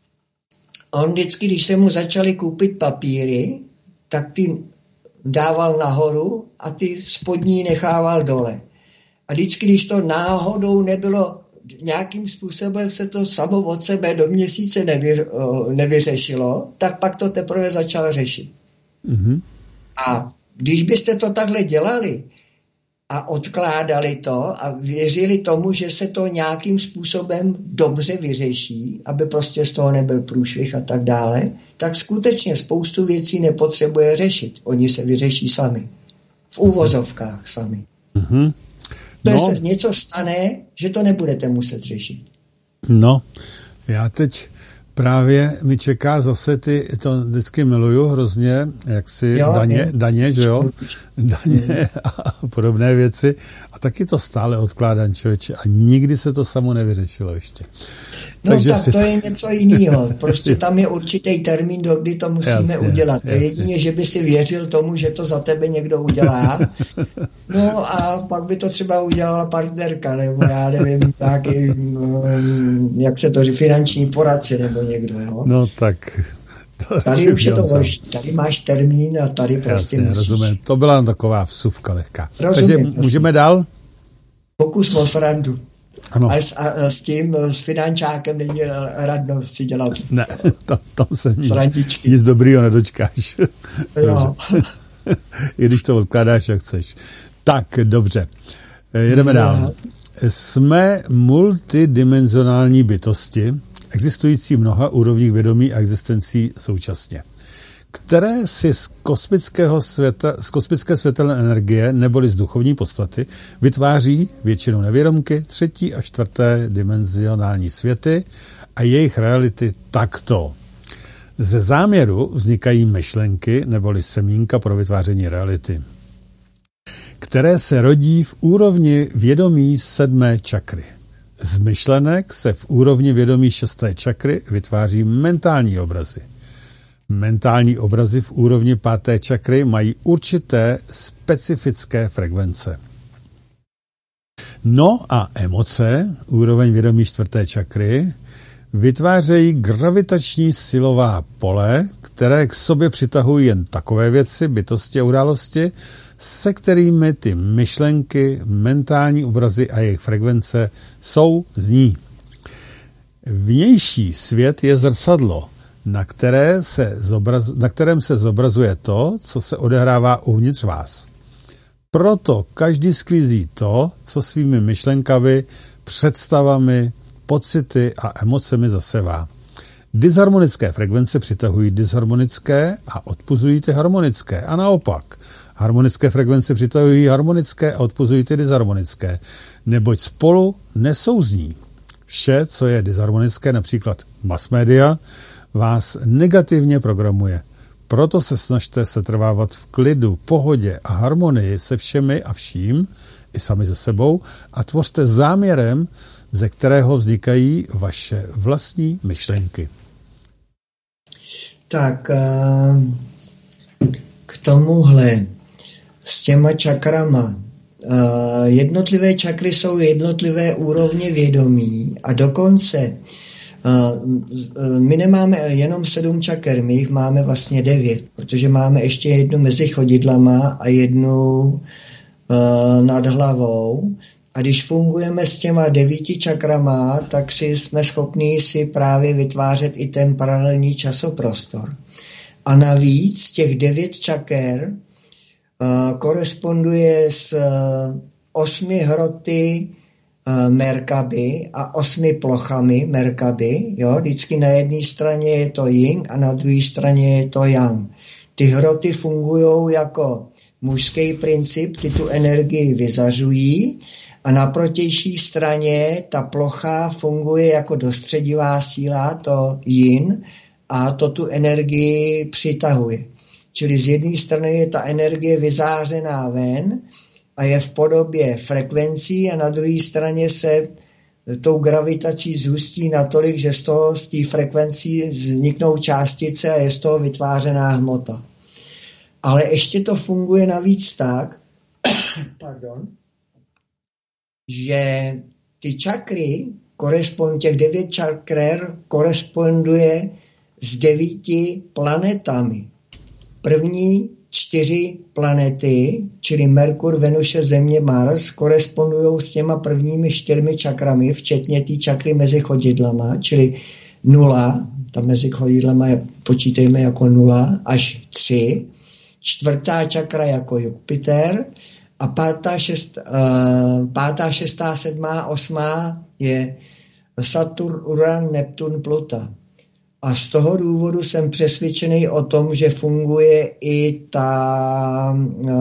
on vždycky, když se mu začali koupit papíry, tak ty dával nahoru a ty spodní nechával dole. A vždycky, když to náhodou nebylo, nějakým způsobem se to samo od sebe do měsíce nevyřešilo, tak pak to teprve začal řešit. Mm-hmm. A když byste to takhle dělali a odkládali to a věřili tomu, že se to nějakým způsobem dobře vyřeší, aby prostě z toho nebyl průšvih a tak dále, tak skutečně spoustu věcí nepotřebuje řešit. Oni se vyřeší sami. V úvozovkách sami. Mm-hmm. To se něco stane, že to nebudete muset řešit. No, já teď právě mi čeká zase to vždycky miluju hrozně, jak si daně, že jo? Daně a podobné věci. A taky to stále odkládám, člověče. A nikdy se to samo nevyřešilo ještě. No takže tak to je něco jiného. Prostě tam je určitý termín, do kdy to musíme udělat. Jedině, že by si věřil tomu, že to za tebe někdo udělá. No a pak by to třeba udělala partnerka, nebo já nevím, taky, jak se to říká, finanční poradce, nebo někdo, jo? No tak... Tady už je to horší. Tady máš termín a tady prostě musíš. Rozumím. To byla taková vsuvka lehká. Rozumím, takže můžeme dál? Pokus o srandu. Ano. A s finančákem není radno si dělat. Ne, tam se nic dobrýho nedočkáš. Jo. I když to odkládáš, jak chceš. Tak, dobře. Jedeme dál. Jsme multidimenzionální bytosti, existující v mnoha úrovních vědomí a existencí současně, které si z kosmické světelné energie neboli z duchovní podstaty vytváří většinou nevědomky 3. a 4. dimenzionální světy a jejich reality takto. Ze záměru vznikají myšlenky neboli semínka pro vytváření reality, které se rodí v úrovni vědomí 7. čakry. Z myšlenek se v úrovni vědomí 6. čakry vytváří mentální obrazy. Mentální obrazy v úrovni 5. čakry mají určité specifické frekvence. No a emoce, úroveň vědomí 4. čakry, vytvářejí gravitační silová pole, které k sobě přitahují jen takové věci, bytosti a události, se kterými ty myšlenky, mentální obrazy a jejich frekvence zní. Vnější svět je zrcadlo, na kterém se zobrazuje to, co se odehrává uvnitř vás. Proto každý sklízí to, co svými myšlenkami, představami, pocity a emocemi zasevá. Disharmonické frekvence přitahují disharmonické a odpuzují ty harmonické. A naopak, harmonické frekvence přitahují harmonické a odpuzují ty disharmonické, neboť spolu nesouzní. Vše, co je disharmonické, například mass media, vás negativně programuje. Proto se snažte setrvávat v klidu, pohodě a harmonii se všemi a vším, i sami ze sebou, a tvořte záměrem, ze kterého vznikají vaše vlastní myšlenky. Tak k tomuhle s těma čakrama. Jednotlivé čakry jsou jednotlivé úrovně vědomí a dokonce my nemáme jenom 7 čaker, my jich máme vlastně 9, protože máme ještě jednu mezi chodidlama a jednu nad hlavou. A když fungujeme s těma 9 čakrama, tak jsme schopni si právě vytvářet i ten paralelní časoprostor. A navíc těch 9 čaker koresponduje s 8 hroty Merkaby a 8 plochami Merkaby. Jo? Vždycky na jedné straně je to Yin a na druhé straně je to Yang. Ty hroty fungují jako mužský princip, ty tu energii vyzařují a na protější straně ta plocha funguje jako dostředivá síla, to Yin, a to tu energii přitahuje. Čili z jedné strany je ta energie vyzářená ven a je v podobě frekvencí a na druhé straně se tou gravitací zhustí natolik, že z té frekvencí vzniknou částice a je z toho vytvářená hmota. Ale ještě to funguje navíc tak, že ty čakry, těch 9 čakr koresponduje s 9 planetami. První 4 planety, čili Merkur, Venuše, Země, Mars, korespondují s těma prvními 4 čakrami, včetně té čakry mezi chodidlama, čili 0, tam mezi chodidlama počítejme jako 0 až 3, 4. čakra jako Jupiter a 5., 6., 7., 8. je Saturn, Uran, Neptun, Pluta. A z toho důvodu jsem přesvědčený o tom, že funguje i ta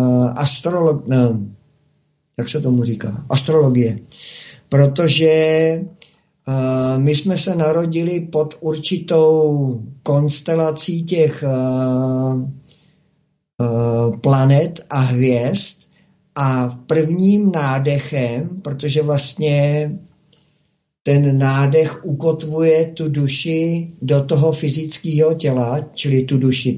astrologie. Protože my jsme se narodili pod určitou konstelací těch planet a hvězd a prvním nádechem, protože vlastně ten nádech ukotvuje tu duši do toho fyzického těla, čili tu duši,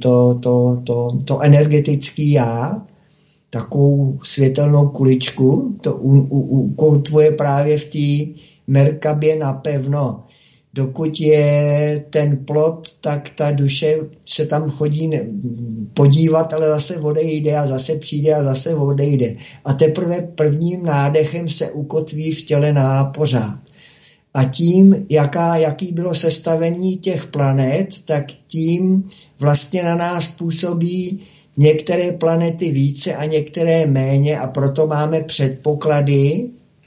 to energetický já, takovou světelnou kuličku, to ukotvuje právě v té Merkabě napevno. Dokud je ten plot, tak ta duše se tam chodí podívat, ale zase odejde a zase přijde a zase odejde. A teprve prvním nádechem se ukotví v těle na pořád. A tím, jaký bylo sestavení těch planet, tak tím vlastně na nás působí některé planety více a některé méně a proto máme předpoklady,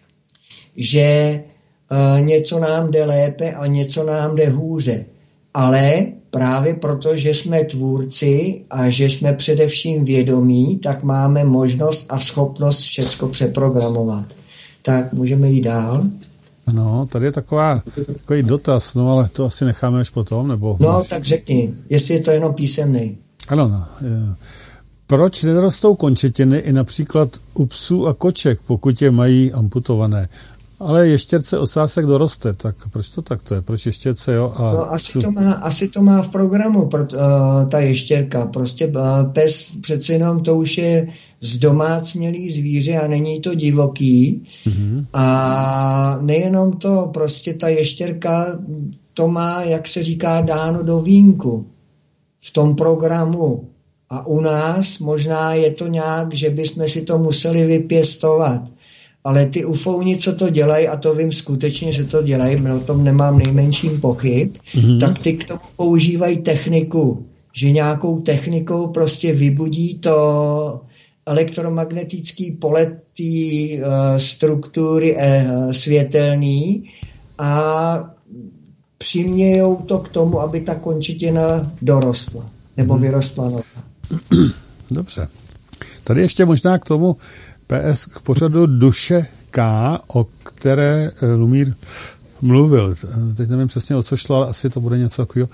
že něco nám jde lépe a něco nám jde hůře. Ale právě proto, že jsme tvůrci a že jsme především vědomí, tak máme možnost a schopnost všecko přeprogramovat. Tak můžeme jít dál. No, tady je takový dotaz, no ale to asi necháme až potom, nebo... No, tak řekni, jestli je to jenom písemný. Ano, no. Proč nerostou končetiny i například u psů a koček, pokud je mají amputované? Ale ještěrce ocásek doroste, tak proč to takto je? Proč ještěrce, jo? A no, asi to má v programu, ta ještěrka. Prostě pes přece jenom to už je zdomácnělý zvíře a není to divoký. Mm-hmm. A nejenom to, prostě ta ještěrka to má, jak se říká, dáno do vínku v tom programu. A u nás možná je to nějak, že bychom si to museli vypěstovat. Ale ty ufouni, co to dělají, a to vím skutečně, že to dělají, o tom nemám nejmenším pochyb, tak ty k tomu používají techniku, že nějakou technikou prostě vybudí to elektromagnetické pole té struktury světelný a přimějou to k tomu, aby ta končetina dorostla, nebo vyrostla nová. Dobře. Tady ještě možná k tomu PS k pořadu Duše K, o které Lumír mluvil. Teď nevím přesně, o co šlo, ale asi to bude něco takového.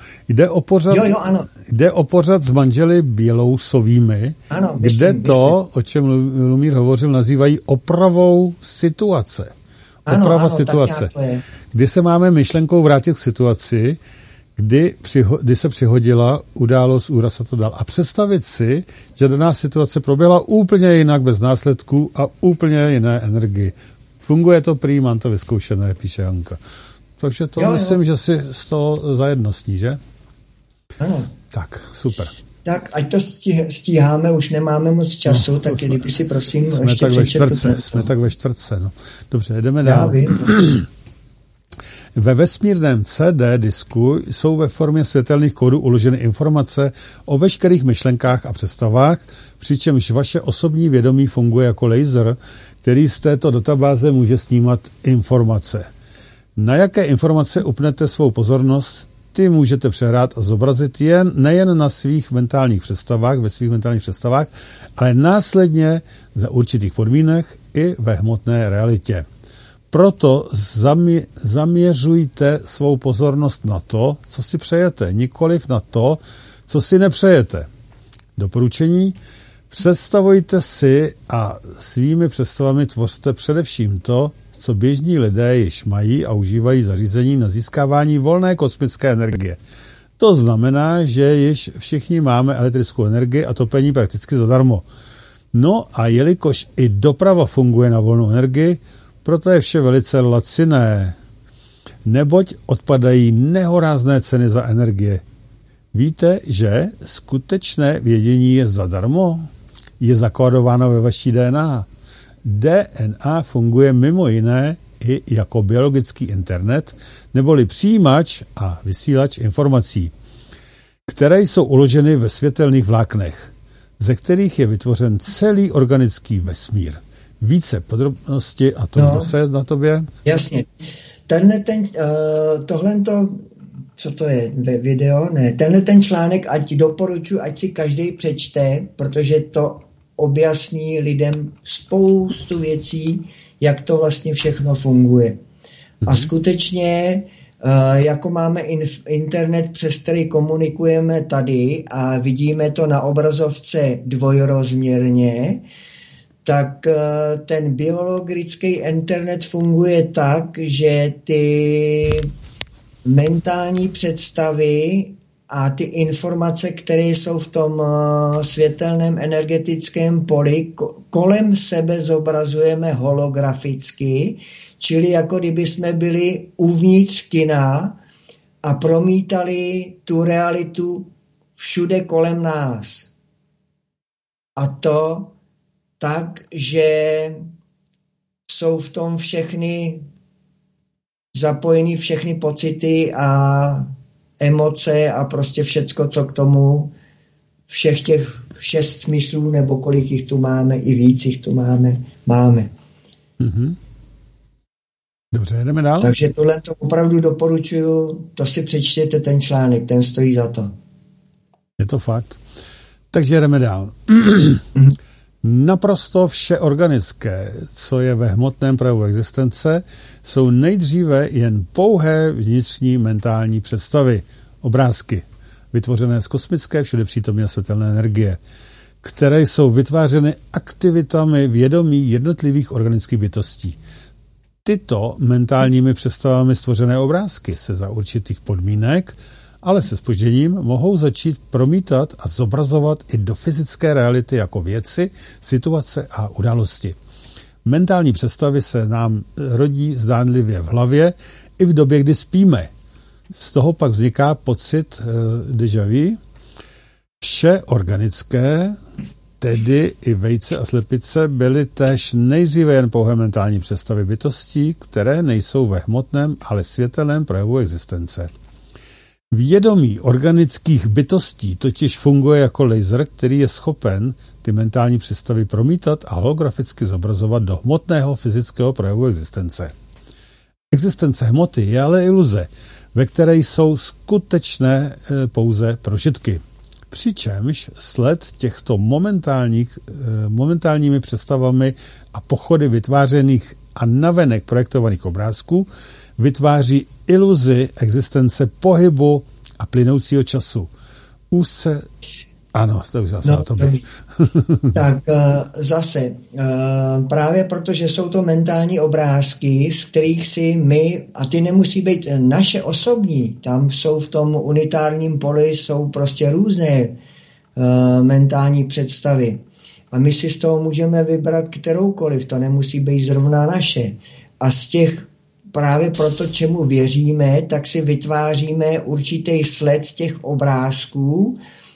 Jde o pořad s manželi Bělousovými, kde to, o čem Lumír hovořil, nazývají opravou situace. Oprava situace. Kdy se máme myšlenkou vrátit k situaci, kdy se přihodila událost, úraz a to dál. A představit si, že daná situace proběhla úplně jinak, bez následků a úplně jiné energii. Funguje to prý, mám to vyzkoušené, píše Janka. Takže to myslím, že si z toho zajedno s ní, že? Ano. Tak, super. Tak, ať to stíháme, už nemáme moc času, tak kdyby si prosím jsme ještě tak ve čtvrtce, no. Dobře, jdeme dál. Ve vesmírném CD disku jsou ve formě světelných kódů uloženy informace o veškerých myšlenkách a představách, přičemž vaše osobní vědomí funguje jako laser, který z této databáze může snímat informace. Na jaké informace upnete svou pozornost, ty můžete přehrát a zobrazit nejen na svých mentálních představách, ve svých mentálních představách, ale následně za určitých podmínek i ve hmotné realitě. Proto zaměřujte svou pozornost na to, co si přejete, nikoliv na to, co si nepřejete. Doporučení: představujte si a svými představami tvořte především to, co běžní lidé již mají a užívají zařízení na získávání volné kosmické energie. To znamená, že již všichni máme elektrickou energii a topení prakticky zadarmo. No a jelikož i doprava funguje na volnou energii, proto je vše velice laciné, neboť odpadají nehorázné ceny za energie. Víte, že skutečné vědění je zadarmo? Je zakódováno ve vaší DNA. DNA funguje mimo jiné i jako biologický internet, neboli přijímač a vysílač informací, které jsou uloženy ve světelných vláknech, ze kterých je vytvořen celý organický vesmír. Více podrobnosti a to zase na tobě. Jasně. Co to je, video? Ne. Tenhle ten článek, ať doporučuji, ať si každý přečte, protože to objasní lidem spoustu věcí, jak to vlastně všechno funguje. A skutečně, jako máme internet, přes který komunikujeme tady a vidíme to na obrazovce dvojrozměrně, tak ten biologický internet funguje tak, že ty mentální představy a ty informace, které jsou v tom světelném energetickém poli, kolem sebe zobrazujeme holograficky, čili jako kdyby jsme byli uvnitř kina a promítali tu realitu všude kolem nás. A to tak, že jsou v tom zapojeny všechny pocity a emoce a prostě všecko, co k tomu, všech těch 6 smyslů, nebo kolik jich tu máme, i víc jich tu máme. Mm-hmm. Dobře, jdeme dál. Takže tohle to opravdu doporučuju, to si přečtěte ten článek, ten stojí za to. Je to fakt. Takže jdeme dál. Naprosto vše organické, co je ve hmotném projevu existence, jsou nejdříve jen pouhé vnitřní mentální představy, obrázky, vytvořené z kosmické všudepřítomné světelné energie, které jsou vytvářeny aktivitami vědomí jednotlivých organických bytostí. Tyto mentálními představami stvořené obrázky se za určitých podmínek, ale se zpožděním, mohou začít promítat a zobrazovat i do fyzické reality jako věci, situace a události. Mentální představy se nám rodí zdánlivě v hlavě i v době, kdy spíme. Z toho pak vzniká pocit déjà vu. Vše organické, tedy i vejce a slepice, byly též nejdříve jen pouhé mentální představy bytostí, které nejsou ve hmotném, ale světelném projevu existence. Vědomí organických bytostí totiž funguje jako laser, který je schopen ty mentální představy promítat a holograficky zobrazovat do hmotného fyzického projevu existence. Existence hmoty je ale iluze, ve které jsou skutečné pouze prožitky. Přičemž sled těchto momentálními představami a pochody vytvářených a navenek projektovaných obrázků vytváří iluzi existence pohybu a plynoucího času. Úzce... Ano, to už zase na to byl. Tak zase, právě protože jsou to mentální obrázky, z kterých si my, a ty nemusí být naše osobní, tam jsou v tom unitárním poli, jsou prostě různé mentální představy. A my si z toho můžeme vybrat kteroukoliv, to nemusí být zrovna naše. A z těch právě proto, čemu věříme, tak si vytváříme určitý sled těch obrázků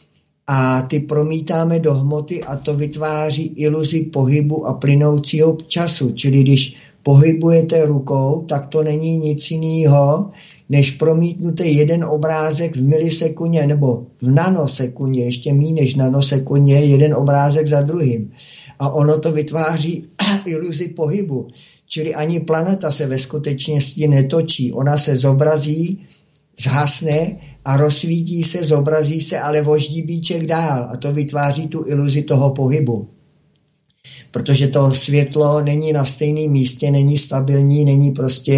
a ty promítáme do hmoty a to vytváří iluzi pohybu a plynoucího času. Čili když pohybujete rukou, tak to není nic jiného, než promítnutý jeden obrázek v milisekundě nebo v nanosekundě, ještě méně než nanosekundě, jeden obrázek za druhým. A ono to vytváří iluzi pohybu. Čili ani planeta se ve skutečnosti netočí. Ona se zobrazí, zhasne a rozsvítí se, zobrazí se, ale voždíbíček dál. A to vytváří tu iluzi toho pohybu. Protože to světlo není na stejném místě, není stabilní, není prostě,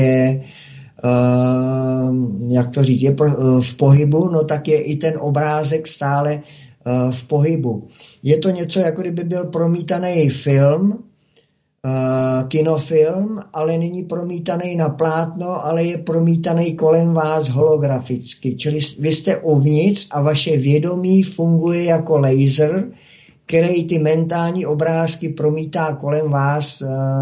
jak to říct, je v pohybu, no tak je i ten obrázek stále v pohybu. Je to něco, jako kdyby byl promítaný film, kinofilm, ale není promítaný na plátno, ale je promítaný kolem vás holograficky. Čili vy jste uvnitř a vaše vědomí funguje jako laser, který ty mentální obrázky promítá kolem vás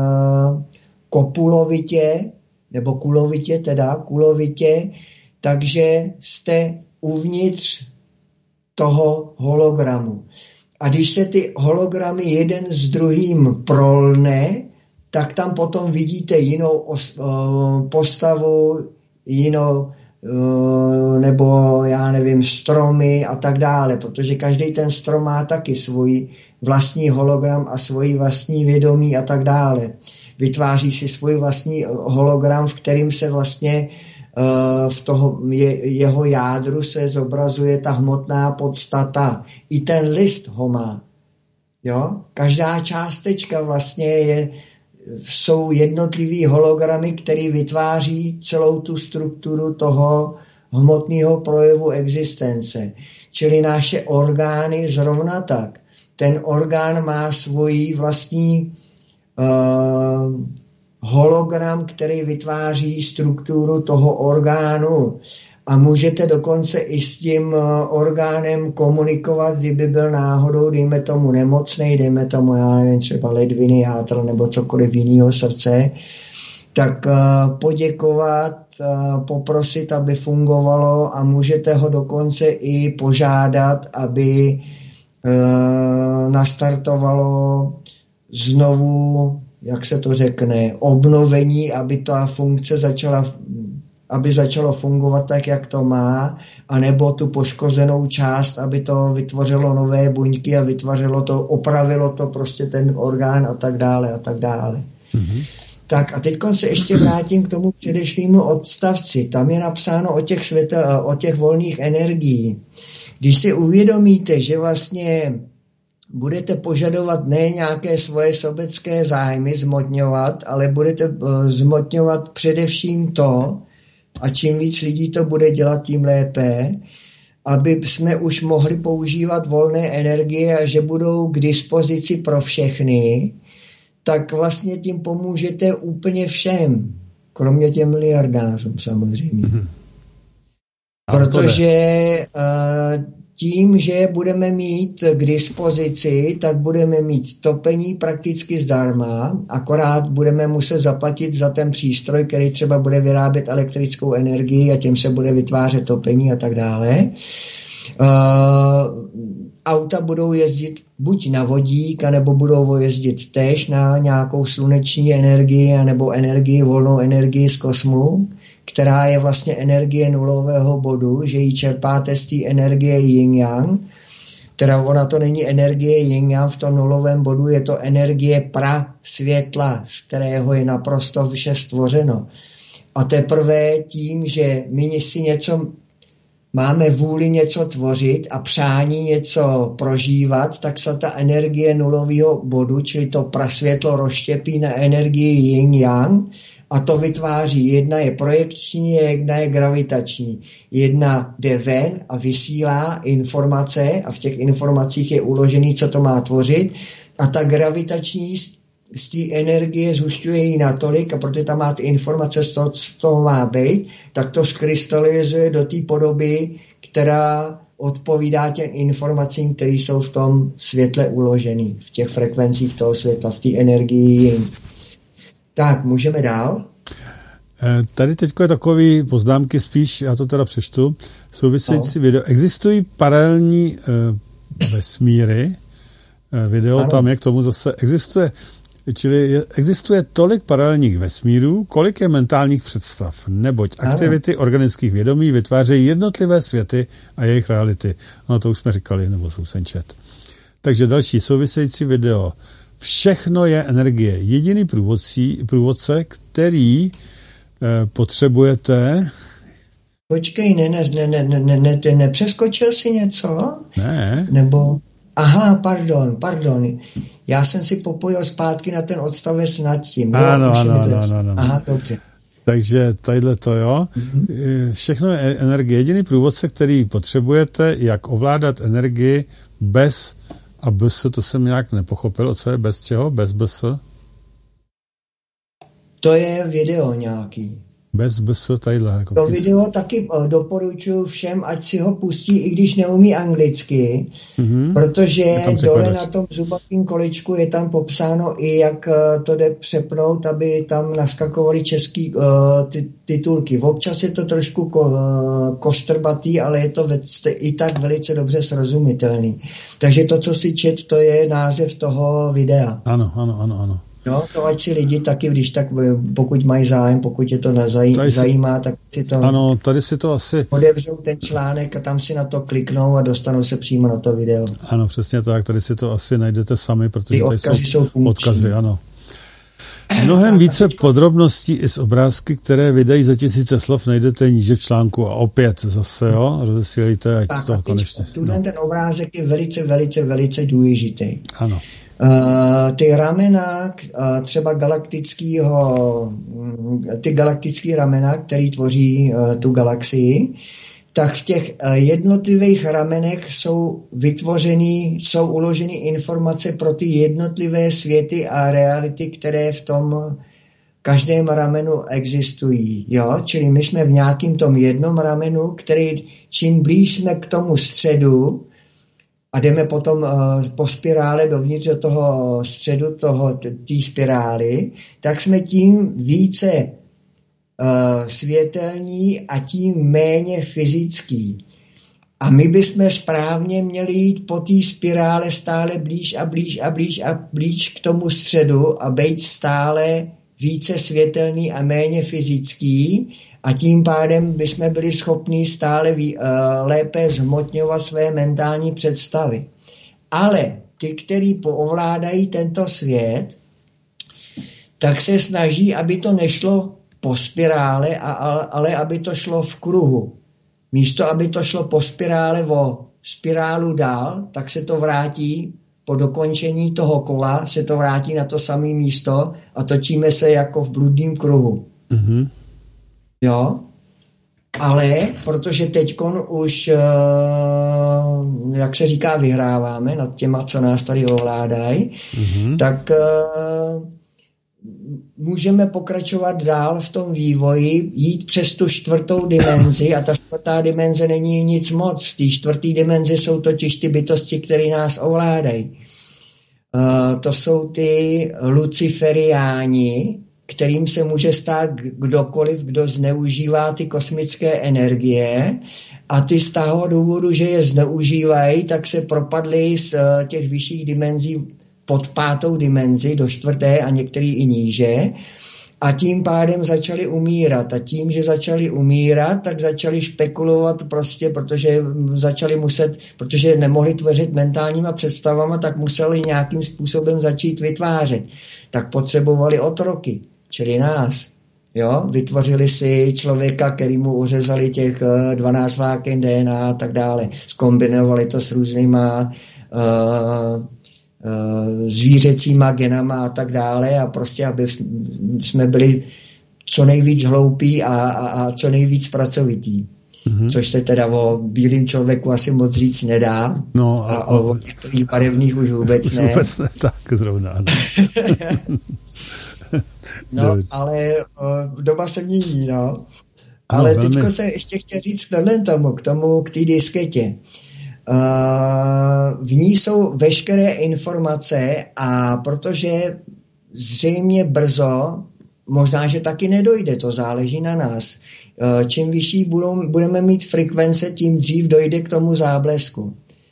kopulovitě, nebo kulovitě, takže jste uvnitř toho hologramu. A když se ty hologramy jeden s druhým prolne, tak tam potom vidíte jinou postavu, jinou, nebo já nevím, stromy a tak dále, protože každý ten strom má taky svůj vlastní hologram a svůj vlastní vědomí a tak dále. Vytváří si svůj vlastní hologram, v kterým se vlastně v toho jeho jádru se zobrazuje ta hmotná podstata. I ten list ho má. Jo? Každá částečka vlastně jsou jednotlivý hologramy, který vytváří celou tu strukturu toho hmotného projevu existence. Čili naše orgány zrovna tak. Ten orgán má svůj vlastní hologram, který vytváří strukturu toho orgánu. A můžete dokonce i s tím orgánem komunikovat, kdyby byl náhodou, dejme tomu nemocnej, dejme tomu, já nevím, třeba ledviny, játro nebo cokoliv jiného srdce, tak poděkovat, poprosit, aby fungovalo a můžete ho dokonce i požádat, aby nastartovalo znovu, jak se to řekne, obnovení, aby ta funkce začalo fungovat tak, jak to má, anebo tu poškozenou část, aby to vytvořilo nové buňky a vytvořilo to, opravilo to prostě ten orgán a tak dále a tak dále. Mm-hmm. Tak a teď se ještě vrátím k tomu předešlému odstavci. Tam je napsáno o těch volných energií. Když si uvědomíte, že vlastně budete požadovat ne nějaké svoje sobecké zájmy zmotňovat, ale budete zmotňovat především to, a čím víc lidí to bude dělat, tím lépe, aby jsme už mohli používat volné energie a že budou k dispozici pro všechny, tak vlastně tím pomůžete úplně všem, kromě těm miliardářům samozřejmě. Mm-hmm. Protože tím, že budeme mít k dispozici, tak budeme mít topení prakticky zdarma, akorát budeme muset zaplatit za ten přístroj, který třeba bude vyrábět elektrickou energii a tím se bude vytvářet topení a tak dále. Auta budou jezdit buď na vodík, anebo budou jezdit též na nějakou sluneční energii, anebo volnou energii z kosmu, která je vlastně energie nulového bodu, že ji čerpáte z té energie yin-yang, teda ona to není energie yin-yang v tom nulovém bodu, je to energie světla, z kterého je naprosto vše stvořeno. A teprve tím, že my si máme vůli něco tvořit a přání něco prožívat, tak se ta energie nulového bodu, čili to prasvětlo rozštěpí na energii yin-yang, a to vytváří, jedna je projekční, jedna je gravitační. Jedna jde ven a vysílá informace a v těch informacích je uložený, co to má tvořit. A ta gravitační z té energie zhušťuje ji natolik, a protože tam má ty informace, co toho má být, tak to skrystalizuje do té podoby, která odpovídá těm informacím, které jsou v tom světle uložený, v těch frekvencích toho světla, v té energii. Tak, můžeme dál? Tady teď je takový poznámky spíš, já to teda přečtu, související video. Existují paralelní vesmíry, video ano. Tam je k tomu zase, existuje Čili existuje tolik paralelních vesmírů, kolik je mentálních představ, neboť aktivity organických vědomí vytvářejí jednotlivé světy a jejich reality. No to už jsme říkali, nebo jsem čet. Takže další související video. Všechno je energie. Jediný průvodce, který potřebujete... Počkej, nepřeskočil jsi něco? Ne. Nebo... Aha, pardon. Já jsem si popojil zpátky na ten odstavec nad tím. Ano. Aha, dobře. Takže tadyhle to, jo. Všechno je energie. Jediný průvodce, který potřebujete, jak ovládat energii bez a bs, to jsem nějak nepochopil. Co je bez čeho? Bez bs? To je video nějaký. Bez bs, tadyhle. Jako to video taky doporučuji všem, ať si ho pustí, i když neumí anglicky, protože dole na tom zubatým kolečku je tam popsáno i, jak to jde přepnout, aby tam naskakovaly český titulky. Občas je to trošku kostrbatý, ale je to i tak velice dobře srozumitelný. Takže to, co si čet, to je název toho videa. Ano. No, to ať si lidi taky, když tak, pokud mají zájem, pokud je to zajímá, tak si to... Ano, tady si to asi... Odevřou ten článek a tam si na to kliknou a dostanou se přímo na to video. Ano, přesně tak, tady si to asi najdete sami, protože ty odkazy jsou funkční. Odkazy, ano. Mnohem více podrobností i z obrázky, které vydají za 1000 slov, najdete níže v článku a opět zase, jo, rozesílejte, ať tak, to konečně. Ten obrázek je velice důležitý. Ano. Ty ramena, třeba ty galaktický ramena, který tvoří tu galaxii, tak v těch jednotlivých ramenech jsou uloženy informace pro ty jednotlivé světy a reality, které v tom každém ramenu existují. Jo? Čili my jsme v nějakém tom jednom ramenu, který čím blíž jsme k tomu středu, a jdeme potom po spirále dovnitř do toho středu té spirály, tak jsme tím více světelní a tím méně fyzický. A my bychom správně měli jít po té spirále stále blíž k tomu středu a být stále více světelný a méně fyzický, a tím pádem bychom byli schopni stále lépe zhmotňovat své mentální představy. Ale ty, kteří ovládají tento svět, tak se snaží, aby to nešlo po spirále, ale aby to šlo v kruhu. Místo, aby to šlo po spirále o spirálu dál, tak se to vrátí po dokončení toho kola, se to vrátí na to samé místo a točíme se jako v bludném kruhu. Mhm. Jo, ale protože teďkon už, jak se říká, vyhráváme nad těma, co nás tady ovládají, tak můžeme pokračovat dál v tom vývoji, jít přes tu 4. dimenzi, a ta 4. dimenze není nic moc. V té 4. dimenzi jsou totiž ty bytosti, které nás ovládají. To jsou ty luciferiáni, kterým se může stát kdokoliv, kdo zneužívá ty kosmické energie, a ty z toho důvodu, že je zneužívají, tak se propadly z těch vyšších dimenzí pod 5. dimenzi do 4. a některý i níže, a tím pádem začali umírat. A tím, že začali umírat, tak začali špekulovat prostě, protože nemohli tvořit mentálníma představama, tak museli nějakým způsobem začít vytvářet. Tak potřebovali otroky, čili nás. Jo? Vytvořili si člověka, který mu uřezali těch 12 vláken DNA a tak dále. Zkombinovali to s různýma zvířecíma genama a tak dále, a prostě, aby jsme byli co nejvíc hloupí a co nejvíc pracovitý. Což se teda o bílým člověku asi moc říct nedá. No, a o některých barevných už vůbec ne. Vůbec ne, tak zrovna. No, ale doba se mění, no. Ale teďko se ještě chtěl říct k té disketě. V ní jsou veškeré informace, a protože zřejmě brzo, možná, že taky nedojde, to záleží na nás. Čím vyšší budeme mít frekvence, tím dřív dojde k tomu záblesku.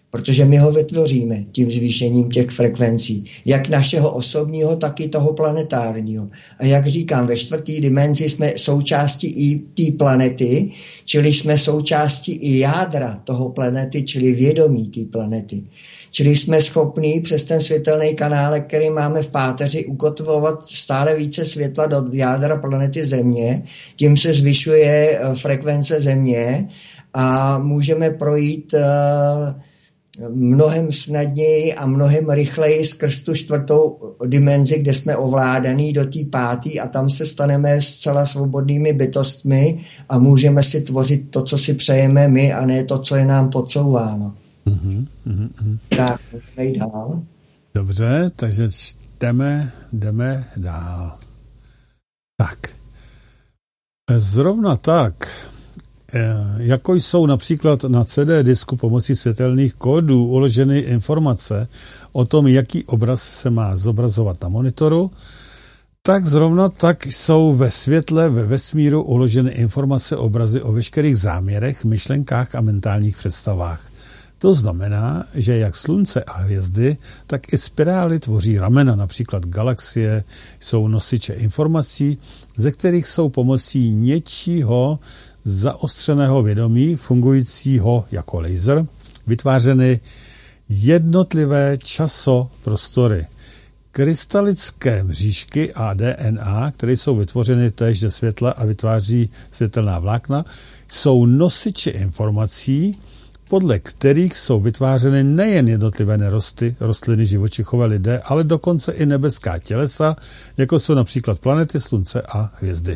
protože my ho vytvoříme tím zvýšením těch frekvencí, jak našeho osobního, tak i toho planetárního. A jak říkám, ve 4. dimenzi jsme součástí i té planety, čili jsme součástí i jádra toho planety, čili vědomí té planety. Čili jsme schopní přes ten světelný kanál, který máme v páteři, ukotvovat stále více světla do jádra planety Země, tím se zvyšuje frekvence Země a můžeme projít mnohem snadněji a mnohem rychleji skrz tu 4. dimenzi, kde jsme ovládaný, do té 5. a tam se staneme zcela svobodnými bytostmi a můžeme si tvořit to, co si přejeme my, a ne to, co je nám podsouváno. Tak, můžeme jít dál. Dobře, takže jdeme dál. Tak. Zrovna tak, jako jsou například na CD disku pomocí světelných kódů uloženy informace o tom, jaký obraz se má zobrazovat na monitoru, tak zrovna tak jsou ve světle, ve vesmíru uloženy informace, obrazy o veškerých záměrech, myšlenkách a mentálních představách. To znamená, že jak slunce a hvězdy, tak i spirály tvoří ramena, například galaxie jsou nosiče informací, ze kterých jsou pomocí něčího zaostřeného vědomí, fungujícího jako laser, vytvářeny jednotlivé časoprostory. Krystalické mřížky a DNA, které jsou vytvořeny též ze světla a vytváří světelná vlákna, jsou nosiče informací, podle kterých jsou vytvářeny nejen jednotlivé nerosty, rostliny, živočichové, lidé, ale dokonce i nebeská tělesa, jako jsou například planety, slunce a hvězdy.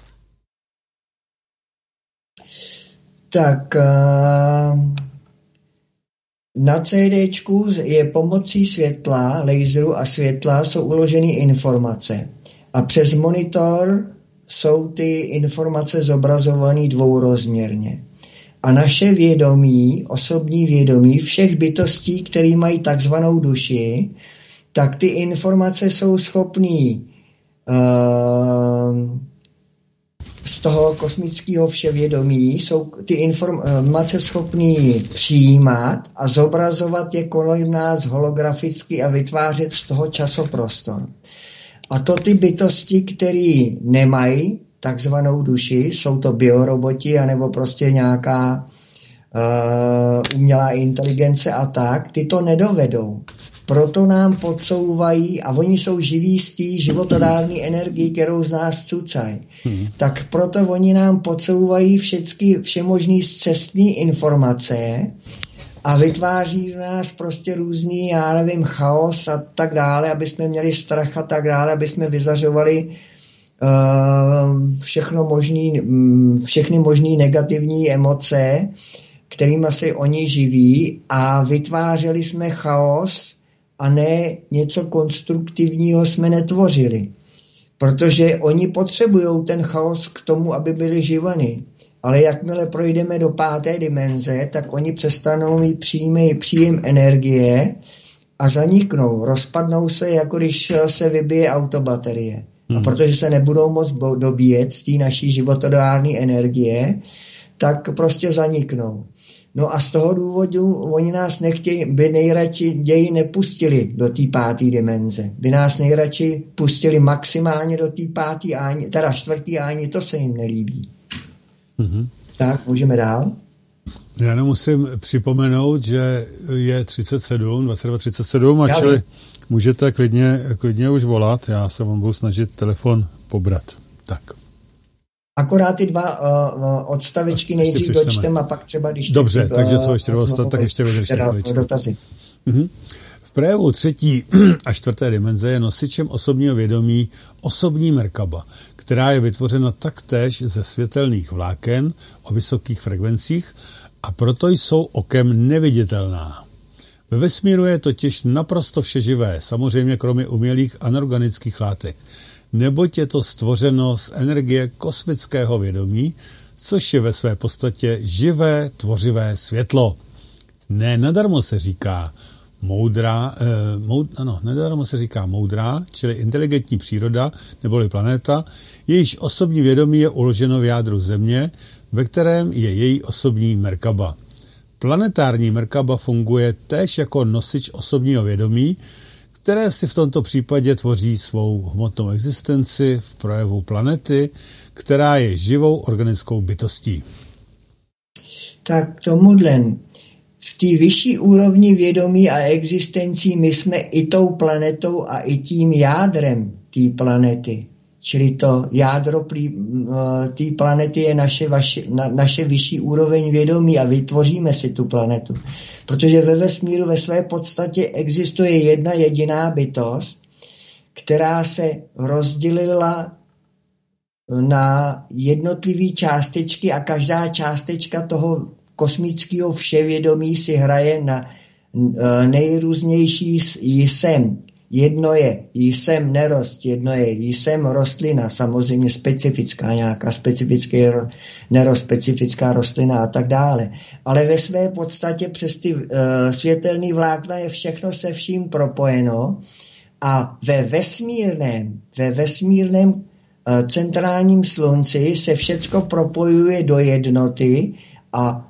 Tak na CDčku je pomocí světla, laseru a světla jsou uloženy informace. A přes monitor jsou ty informace zobrazované dvourozměrně. A naše vědomí, osobní vědomí všech bytostí, které mají takzvanou duši, tak ty informace jsou schopný z toho kosmického vševědomí, jsou ty informace schopný přijímat a zobrazovat je kolem nás holograficky a vytvářet z toho časoprostor. A to ty bytosti, které nemají takzvanou duši, jsou to bioroboti anebo prostě nějaká umělá inteligence a tak, ty to nedovedou. Proto nám podsouvají, a oni jsou živí z té životodárné energii, kterou z nás cucají. Tak proto oni nám podsouvají všemožný scestný informace a vytváří v nás prostě různý, já nevím, chaos a tak dále, aby jsme měli strach a tak dále, aby jsme vyzařovali všechny možný negativní emoce, kterými se oni živí, a vytvářeli jsme chaos a ne něco konstruktivního jsme netvořili. Protože oni potřebují ten chaos k tomu, aby byli živani. Ale jakmile projdeme do 5. dimenze, tak oni přestanou mít příjem energie a zaniknou. Rozpadnou se, jako když se vybije autobaterie. A protože se nebudou moc dobíjet z té naší životodárné energie, tak prostě zaniknou. No a z toho důvodu oni nás by nejradši nepustili do té 5. dimenze. By nás nejradši pustili maximálně do té 5. teda 4. a ani to se jim nelíbí. Tak, můžeme dál. Já nemusím připomenout, že je 22:37 a čili můžete klidně už volat, já se vám budu snažit telefon pobrat. Tak. Akorát ty 2 odstavečky nejdřív dočtem a pak třeba, když... Dobře, takže jsou ještě tak ještě vydržte. Dotazy. V projevu 3. a 4. dimenze je nosičem osobního vědomí osobní Merkaba, která je vytvořena taktéž ze světelných vláken o vysokých frekvencích a proto jsou okem neviditelná. Ve vesmíru je totiž naprosto vše živé, samozřejmě kromě umělých anorganických látek, neboť je to stvořeno z energie kosmického vědomí, což je ve své podstatě živé, tvořivé světlo. Nedarmo se říká moudrá, čili inteligentní příroda, neboli planeta, jejíž osobní vědomí je uloženo v jádru Země, ve kterém je její osobní Merkaba. Planetární Merkaba funguje též jako nosič osobního vědomí, které si v tomto případě tvoří svou hmotnou existenci v projevu planety, která je živou organickou bytostí. Tak k tomuhle. V té vyšší úrovni vědomí a existencí my jsme i tou planetou a i tím jádrem té planety. Čili to jádro té planety je naše vyšší úroveň vědomí a vytvoříme si tu planetu. Protože ve vesmíru ve své podstatě existuje jedna jediná bytost, která se rozdělila na jednotlivé částečky a každá částečka toho kosmického vševědomí si hraje na nejrůznější jsem. Jedno je jsem nerost, jedno je jsem rostlina, samozřejmě specifická, nějaká specifická nerost, specifická rostlina a tak dále. Ale ve své podstatě přes ty světelné vlákna je všechno se vším propojeno a ve vesmírném centrálním slunci se všecko propojuje do jednoty a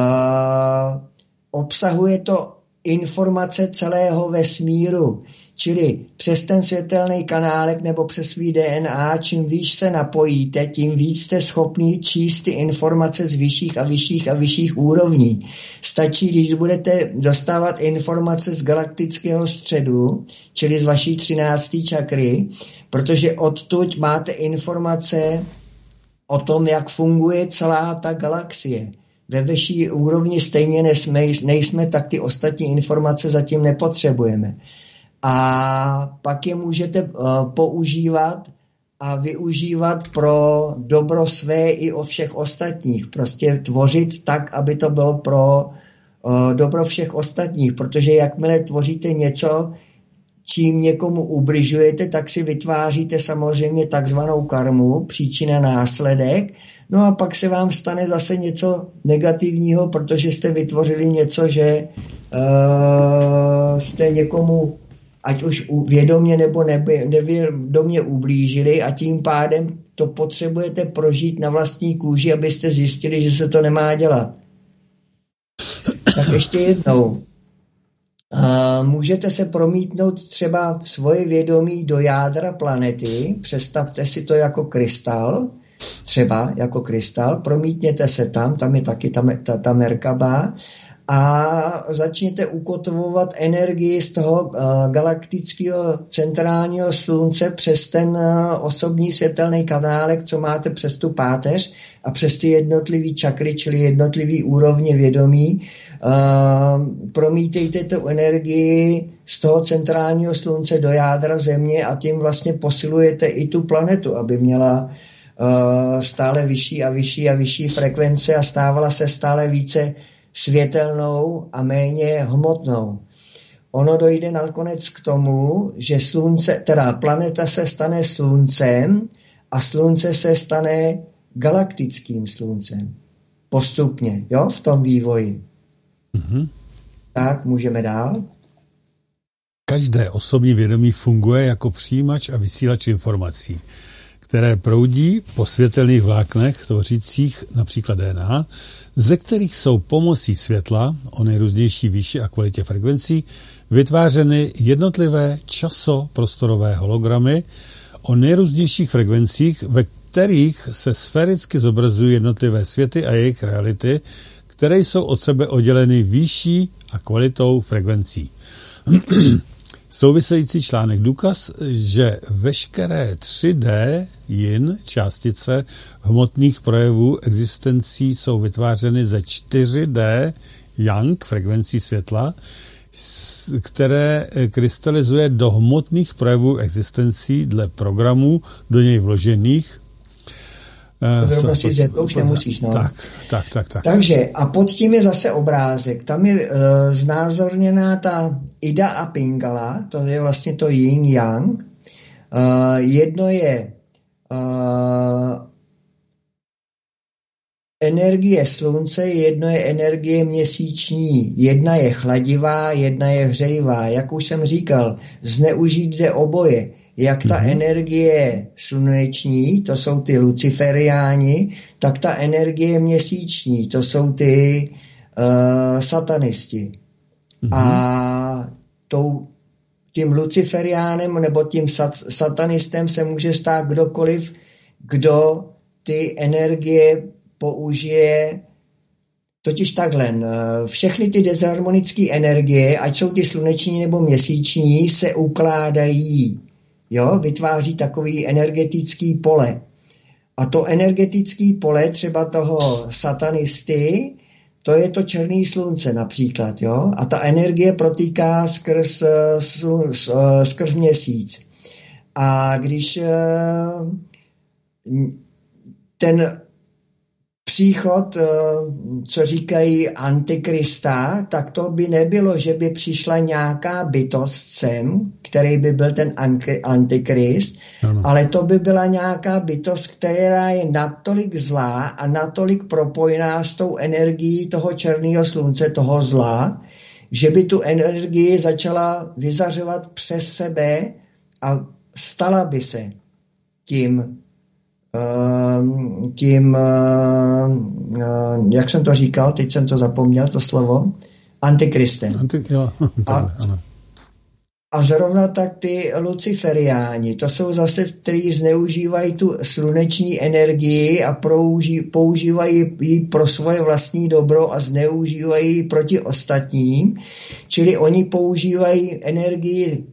obsahuje to informace celého vesmíru. Čili přes ten světelný kanálek nebo přes svý DNA, čím víc se napojíte, tím víc jste schopni číst ty informace z vyšších a vyšších a vyšších úrovní. Stačí, když budete dostávat informace z galaktického středu, čili z vaší 13. čakry, protože odtud máte informace o tom, jak funguje celá ta galaxie. Ve vyšší úrovni stejně nejsme, tak ty ostatní informace zatím nepotřebujeme. A pak je můžete používat a využívat pro dobro své i o všech ostatních. Prostě tvořit tak, aby to bylo pro dobro všech ostatních, protože jakmile tvoříte něco, čím někomu ubližujete, tak si vytváříte samozřejmě takzvanou karmu, příčina následek, no a pak se vám stane zase něco negativního, protože jste vytvořili něco, že jste někomu ať už vědomě nebo nevědomě ublížili a tím pádem to potřebujete prožít na vlastní kůži, abyste zjistili, že se to nemá dělat. Tak ještě jednou. Můžete se promítnout třeba svoje vědomí do jádra planety, představte si to jako krystal, třeba jako krystal, promítněte se tam je taky ta Merkaba a začněte ukotvovat energii z toho galaktického centrálního slunce přes ten osobní světelný kanálek, co máte přes tu páteř a přes ty jednotlivý čakry, čili jednotlivý úrovně vědomí. Promítejte tu energii z toho centrálního slunce do jádra země a tím vlastně posilujete i tu planetu, aby měla stále vyšší a vyšší a vyšší frekvence a stávala se stále více světelnou a méně hmotnou. Ono dojde nakonec k tomu, že planeta se stane sluncem a slunce se stane galaktickým sluncem. Postupně, jo, v tom vývoji. Mm-hmm. Tak, můžeme dál. Každé osobní vědomí funguje jako přijímač a vysílač informací, které proudí po světelných vláknech tvořících například DNA, ze kterých jsou pomocí světla o nejrůznější výši a kvalitě frekvencí vytvářeny jednotlivé časoprostorové hologramy o nejrůznějších frekvencích, ve kterých se sféricky zobrazují jednotlivé světy a jejich reality, které jsou od sebe odděleny výší a kvalitou frekvencí. Související článek důkaz, že veškeré 3D yin částice hmotných projevů existencí jsou vytvářeny ze 4D yang frekvencí světla, které krystalizuje do hmotných projevů existencí dle programů do něj vložených. To už nemusíš, no. Tak. Takže a pod tím je zase obrázek. Tam je znázorněná ta Ida a Pingala, to je vlastně to Yin Yang. Jedno je energie slunce, jedno je energie měsíční. Jedna je chladivá, jedna je hřejivá. Jak už jsem říkal, zneužít jde oboje. Jak ta energie sluneční, to jsou ty luciferiáni, tak ta energie měsíční, to jsou ty satanisti. A tím luciferiánem nebo tím satanistem se může stát kdokoliv, kdo ty energie použije. Totiž takhle, všechny ty disharmonické energie, ať jsou ty sluneční nebo měsíční, se ukládají. Jo? Vytváří takový energetický pole. A to energetický pole třeba toho satanisty, to je to černé slunce například. Jo? A ta energie protýká skrz měsíc. A když ten příchod, co říkají antikrista, tak to by nebylo, že by přišla nějaká bytost sem, který by byl ten antikrist, ale to by byla nějaká bytost, která je natolik zlá a natolik propojená s tou energií toho černého slunce, toho zla, že by tu energii začala vyzařovat přes sebe a stala by se tím jak jsem to říkal, teď jsem to zapomněl, to slovo, antikristem. A zrovna tak ty luciferiáni, to jsou zase, kteří zneužívají tu sluneční energii a používají ji pro svoje vlastní dobro a zneužívají ji proti ostatním, čili oni používají energii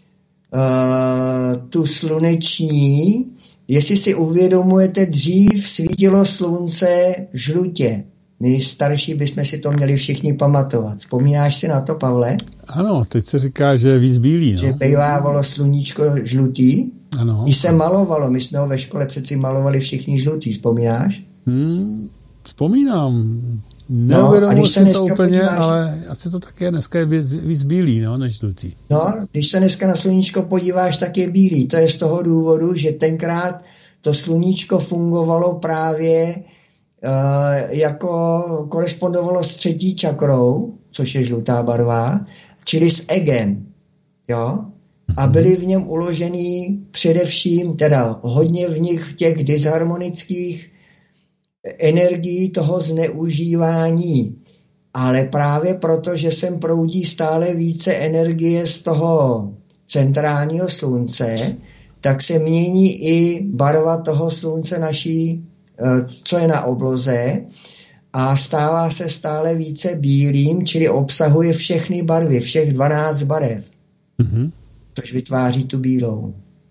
tu sluneční. Jestli si uvědomujete, dřív svítilo slunce žlutě. My starší bychom si to měli všichni pamatovat. Vzpomínáš si na to, Pavle? Ano, teď se říká, že je víc bílý. No? Že bývávalo sluníčko žlutý. Ano. I se malovalo. My jsme ho ve škole přeci malovali všichni žlutý. Vzpomínáš? Vzpomínám. Neuvědomuji si to úplně, ale asi to také dneska je víc bílý, no, než žlutý. No, když se dneska na sluníčko podíváš, tak je bílý. To je z toho důvodu, že tenkrát to sluníčko fungovalo právě jako korespondovalo s třetí čakrou, což je žlutá barva, čili s egem. Jo? A byly v něm uložený především, teda hodně v nich těch disharmonických energií toho zneužívání. Ale právě proto, že sem proudí stále více energie z toho centrálního slunce, tak se mění i barva toho slunce naší, co je na obloze, a stává se stále více bílým, čili obsahuje všechny barvy, všech 12 barev. Což vytváří tu bílou.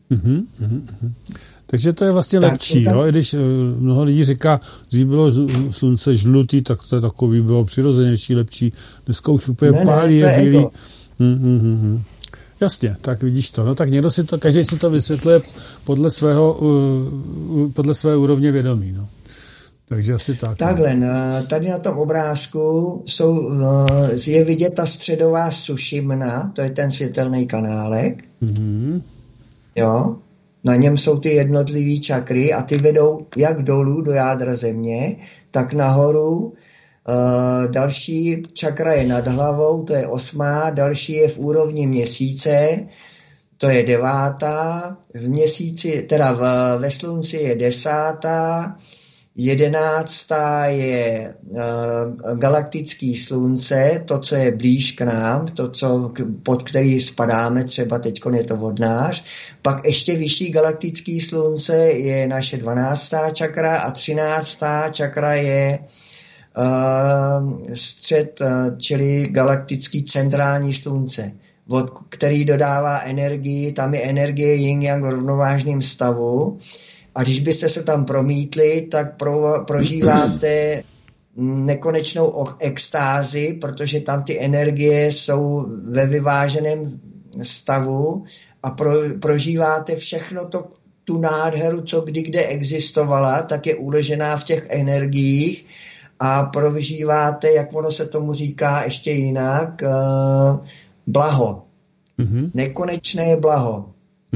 Takže to je vlastně lepší, jo? I když mnoho lidí říká, že bylo slunce žlutý, tak to je takový, bylo přirozenější, lepší. Dneska už úplně pálí, je bílý. Jasně, tak vidíš to. No tak někdo si to, každý si to vysvětluje podle své úrovně vědomí, no. Takže asi tak. Takhle, tady na tom obrázku je vidět ta středová sušimna, to je ten světelný kanálek. Jo. Na něm jsou ty jednotlivé čakry a ty vedou jak dolů do jádra země, tak nahoru. Další čakra je nad hlavou, to je 8. Další je v úrovni měsíce, to je 9. V měsíci, teda ve slunci je 10. 11. je galaktický slunce, to, co je blíž k nám, to, pod který spadáme, třeba teďko je to vodnář. Pak ještě vyšší galaktický slunce je naše 12. čakra a 13. čakra je střed, čili galaktický centrální slunce, který dodává energii, tam je energie yin-yang v rovnovážném stavu. A když byste se tam promítli, tak prožíváte nekonečnou extázi, protože tam ty energie jsou ve vyváženém stavu a prožíváte všechno tu nádheru, co kdy kde existovala, tak je uložená v těch energiích a prožíváte, jak ono se tomu říká ještě jinak, blaho. Nekonečné blaho.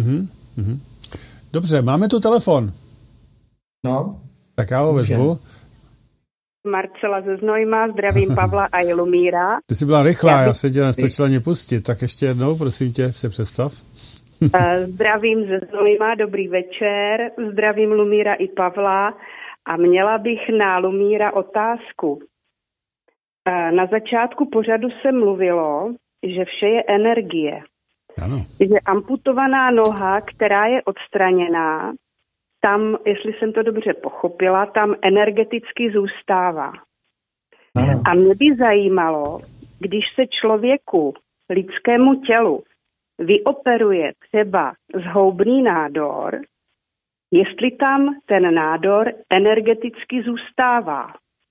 Dobře, máme tu telefon. No. Tak já ho vezmu. Marcela ze Znojma, zdravím Pavla a Jelumíra. Ty jsi byla rychlá, já se tě nestačila ani pustit, tak ještě jednou, prosím tě, se představ. Zdravím ze Znojma, dobrý večer, zdravím Lumíra i Pavla a měla bych na Lumíra otázku. Na začátku pořadu se mluvilo, že vše je energie. Ano. Že amputovaná noha, která je odstraněná, tam, jestli jsem to dobře pochopila, tam energeticky zůstává. Ano. A mě by zajímalo, když se člověku, lidskému tělu, vyoperuje třeba zhoubný nádor, jestli tam ten nádor energeticky zůstává.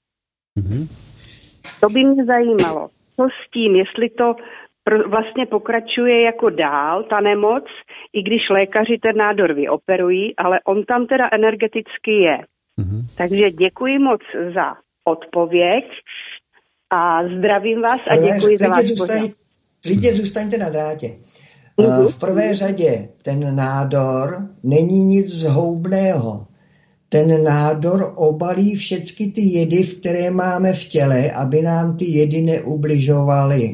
To by mě zajímalo. Co s tím, jestli to vlastně pokračuje jako dál, ta nemoc, i když lékaři ten nádor vyoperují, ale on tam teda energeticky je. Takže děkuji moc za odpověď a zdravím vás a děkuji za váš pořad. Klidně zůstaňte na drátě. V prvé řadě ten nádor není nic zhoubného. Ten nádor obalí všechny ty jedy, které máme v těle, aby nám ty jedy neubližovaly.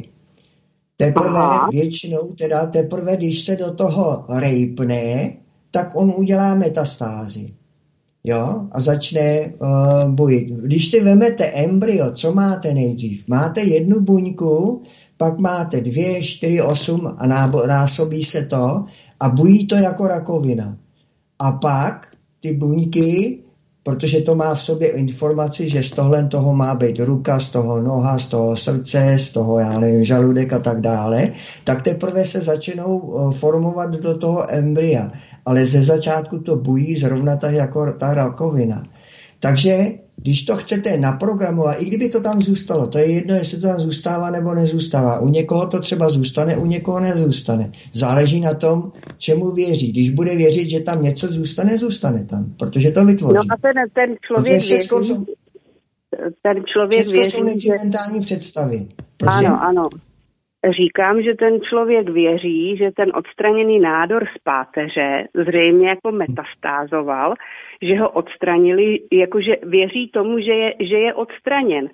Teprve, když se do toho rejpne, tak on udělá metastázy. Jo? A začne bojit. Když si vemete embryo, co máte nejdřív? Máte jednu buňku, pak máte 2, 4, 8 a násobí se to a bují to jako rakovina. A pak ty buňky, protože to má v sobě informaci, že z toho má být ruka, z toho noha, z toho srdce, z toho, já nevím, žaludek a tak dále, tak teprve se začnou formovat do toho embrya. Ale ze začátku to bují zrovna tak jako ta rakovina. Takže když to chcete naprogramovat, i kdyby to tam zůstalo, to je jedno, jestli to tam zůstává nebo nezůstává. U někoho to třeba zůstane, u někoho nezůstane. Záleží na tom, čemu věří. Když bude věřit, že tam něco zůstane, zůstane tam, protože to vytvoří. No a ten člověk věří. Ten člověk věří, jsou mentální představy. Ano. Říkám, že ten člověk věří, že ten odstraněný nádor z páteře zřejmě jako metastázoval, že ho odstranili, jakože věří tomu, že je odstraněn.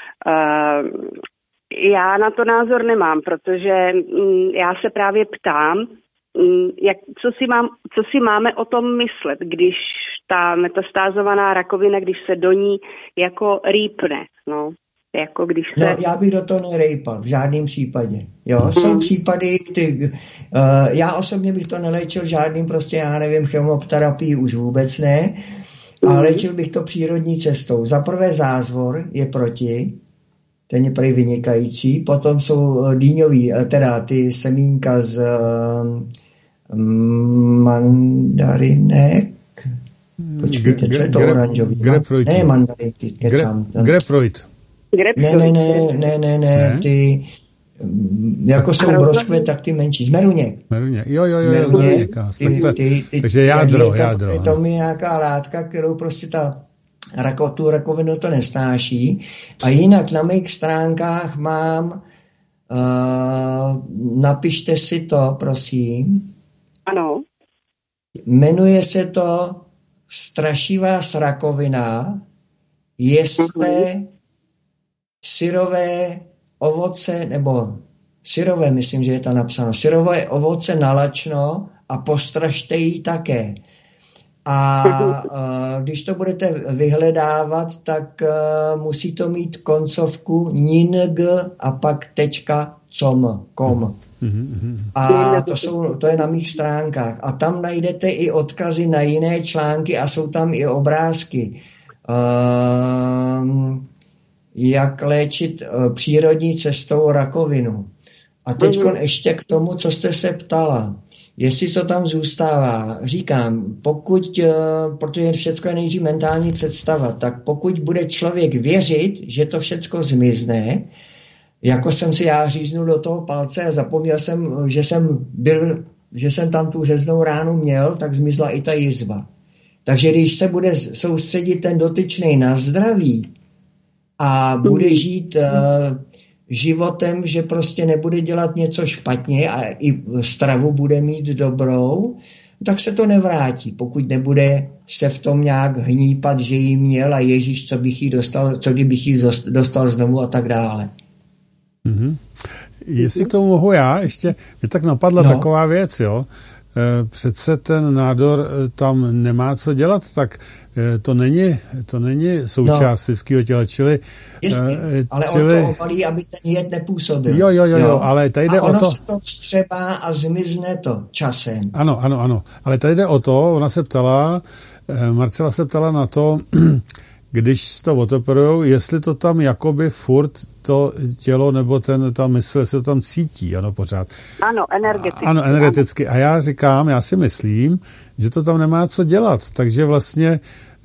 Já na to názor nemám, protože já se právě ptám, co si máme o tom myslet, když ta metastázovaná rakovina, když se do ní jako rýpne, no. Jako když se... No, já bych do toho nerejpal, v žádném případě. Jo, jsou případy, já osobně bych to neléčil žádným, prostě já nevím, chemoterapii už vůbec ne, a léčil bych to přírodní cestou. Za prvé zázvor je proti, ten je prý vynikající, potom jsou dýňový, teda ty semínka z mandarinek, počkejte, co je to oranžový? Ne, mandarinky, kecám. Grapefruit. Ne, ty, jako jsou broskve, tak ty menší. Zmeruněk. Jo, takže jádro. To je nějaká látka, kterou prostě tu rakovinu to nesnáší. A jinak na mých stránkách mám, napište si to, prosím. Ano. Jmenuje se to strašivá rakovina, jeste syrové ovoce, nebo syrové, myslím, že je to napsáno, syrové ovoce nalačno a postražte ji také. A když to budete vyhledávat, tak musí to mít koncovku ning a pak .com. A to je na mých stránkách. A tam najdete i odkazy na jiné články a jsou tam i obrázky. Jak léčit přírodní cestou rakovinu. A teď ještě k tomu, co jste se ptala. Jestli to tam zůstává, říkám, protože všechno je nejdřív mentální představa, tak pokud bude člověk věřit, že to všechno zmizne, jako jsem si já říznul do toho palce a zapomněl jsem, že jsem tam tu řeznou ránu měl, tak zmizla i ta jizva. Takže když se bude soustředit ten dotyčnej na zdraví a bude žít životem, že prostě nebude dělat něco špatně a i stravu bude mít dobrou, tak se to nevrátí, pokud nebude se v tom nějak hnípat, že jí měl a Ježíš, co kdybych jí dostal znovu a tak dále. Jestli k tomu mohu já, ještě mě tak napadla taková věc, jo. přece ten nádor tam nemá co dělat, tak to není součást lidského těla, čili... ale on to opalí, aby ten jed nepůsobil. Jo, ale tady jde o to... ono se to vstřebá a zmizne to časem. Ano, ale tady jde o to, Marcela se ptala na to, když to oteperujou, jestli to tam jakoby furt to tělo nebo ta mysl, jestli to tam cítí, ano, pořád. Ano, energeticky. Ano, energeticky. A já si myslím, že to tam nemá co dělat. Takže vlastně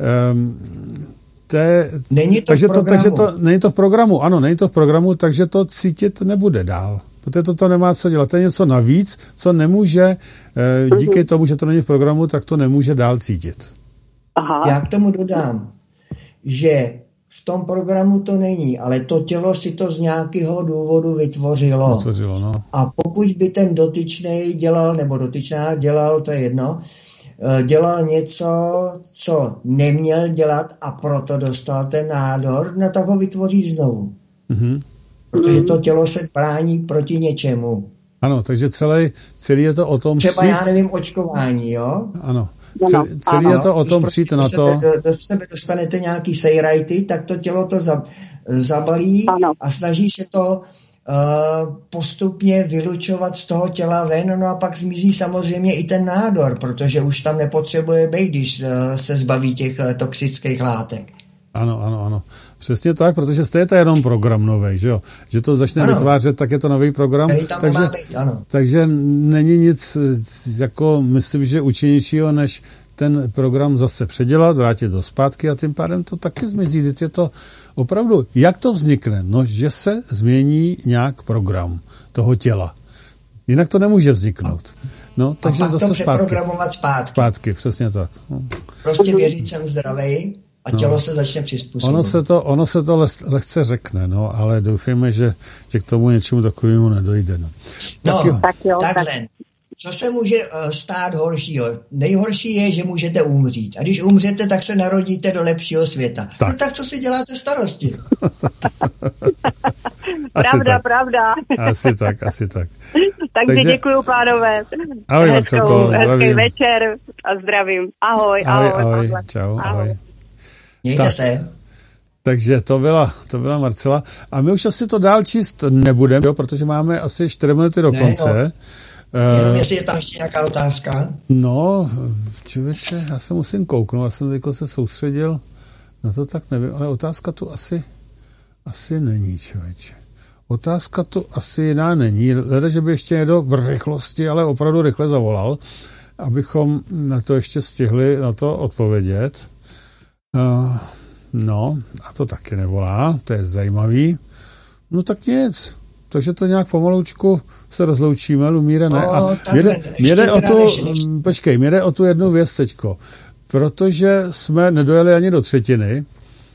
není to v programu. Není to v programu, ano, není to v programu, takže to cítit nebude dál. Protože to tam nemá co dělat. To je něco navíc, co nemůže, díky tomu, že to není v programu, tak to nemůže dál cítit. Aha. Já k tomu dodám, že v tom programu to není, ale to tělo si to z nějakého důvodu vytvořilo. No. A pokud by ten dotyčnej dělal, nebo dotyčná dělal, to je jedno, dělal něco, co neměl dělat a proto dostal ten nádor, no tak ho vytvoří znovu. Mm-hmm. Protože to tělo se brání proti něčemu. Ano, takže celý je to o tom... Třeba já nevím, očkování, jo? Ano. Celý je to o tom přijít na to... Do sebe dostanete nějaký sejrajty, tak to tělo to zabalí a snaží se to postupně vylučovat z toho těla ven, no a pak zmizí samozřejmě i ten nádor, protože už tam nepotřebuje být, když se zbaví těch toxických látek. Ano. Přesně tak, protože to je to jenom program novej, že jo? Že to začne vytvářet, tak je to nový program. Takže není nic, jako myslím, že účinnějšího, než ten program zase předělat, vrátit do zpátky a tím pádem to taky zmizí. Je to opravdu, jak to vznikne? No, že se změní nějak program toho těla. Jinak to nemůže vzniknout. No, takže a pak zase to přeprogramovat zpátky. Zpátky, přesně tak. No. Prostě věřit, jsem zdravej a tělo se začne přizpůsobit. Ono se to lehce řekne, no, ale doufejme, že k tomu něčemu takovému nedojde. No. Takhle. Co se může stát horšího? Nejhorší je, že můžete umřít. A když umřete, tak se narodíte do lepšího světa. Tak. No tak co si děláte starosti? Pravda. Asi tak. Takže děkuju, pánové. Ahoj, hezký večer a zdravím. Ahoj. Čau, ahoj. Mějte se. Takže to byla Marcela. A my už asi to dál číst nebudeme, protože máme asi 4 minuty do konce. Jenom jestli je tam ještě nějaká otázka. No, člověče, já se musím kouknout, já jsem teďko se soustředil na to, tak nevím, ale otázka tu asi není, člověče. Otázka tu asi jiná není. Leda, že by ještě někdo v rychlosti, ale opravdu rychle zavolal, abychom na to ještě stihli na to odpovědět. No, a to taky nevolá, to je zajímavý. No tak nic. Takže to nějak pomaloučku se rozloučíme, Lumíre, ne? A mě jde o tu jednu věc teďko. Protože jsme nedojeli ani do třetiny,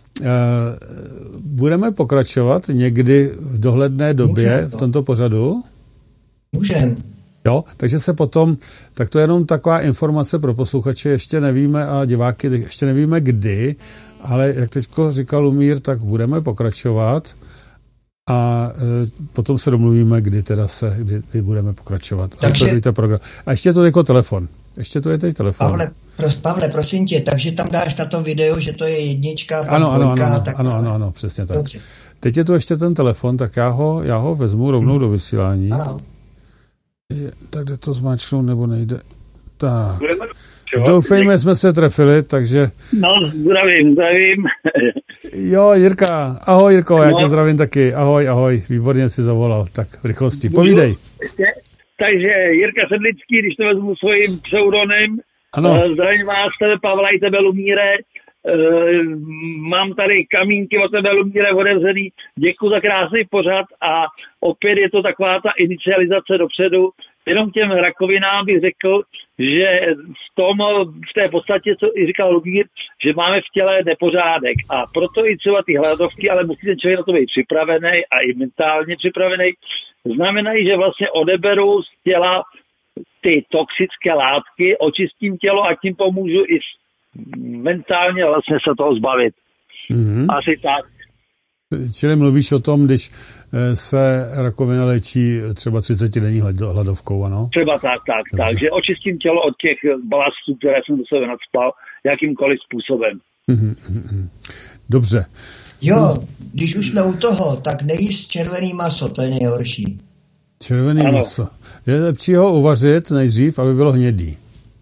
budeme pokračovat někdy v dohledné době v tomto pořadu? Můžeme. Jo, takže se potom, tak to je jenom taková informace pro posluchače, ještě nevíme a diváky, ještě nevíme kdy, ale jak teďko říkal Lumír, tak budeme pokračovat. A potom se domluvíme, kdy budeme pokračovat. A ještě to jako telefon. Pavle, prosím tě, takže tam dáš na to video, že to je 1, ano, přesně tak. Dobře. Teď je tu ještě ten telefon, tak já ho vezmu rovnou do vysílání. Ano. Tak jde to zmáčknout, nebo nejde? Tak. Doufejme, jsme se trefili, takže... No, zdravím. Jo, Jirka. Ahoj, Jirko, já tě zdravím taky. Ahoj, výborně si zavolal. Tak v rychlosti, povídej. Takže Jirka Sedlický, když to vezmu svým pseudonym, zdravím vás, tebe Pavla i tebe Lumíre, mám tady kamínky od tebe Lumíre odevřený, děkuji za krásný pořad a opět je to taková ta inicializace dopředu. Jenom těm rakovinám bych řekl, že v té podstatě, co i říkal Lumír, že máme v těle nepořádek a proto i třeba ty hladovky, ale musí ten člověk na to být připravený a i mentálně připravený, znamenají, že vlastně odeberou z těla ty toxické látky, očistím tělo a tím pomůžu i mentálně vlastně se toho zbavit. Mm-hmm. Asi tak. Čili mluvíš o tom, když se rakovina léčí třeba 30denní hladovkou, ano? Třeba tak, že očistím tělo od těch balastů, které jsem do sebe nadspal, jakýmkoliv způsobem. Dobře. Jo, když už jsme u toho, tak nejíst červený maso, to je nejhorší. Červený maso. Je lepší ho uvařit nejdřív, aby bylo hnědý.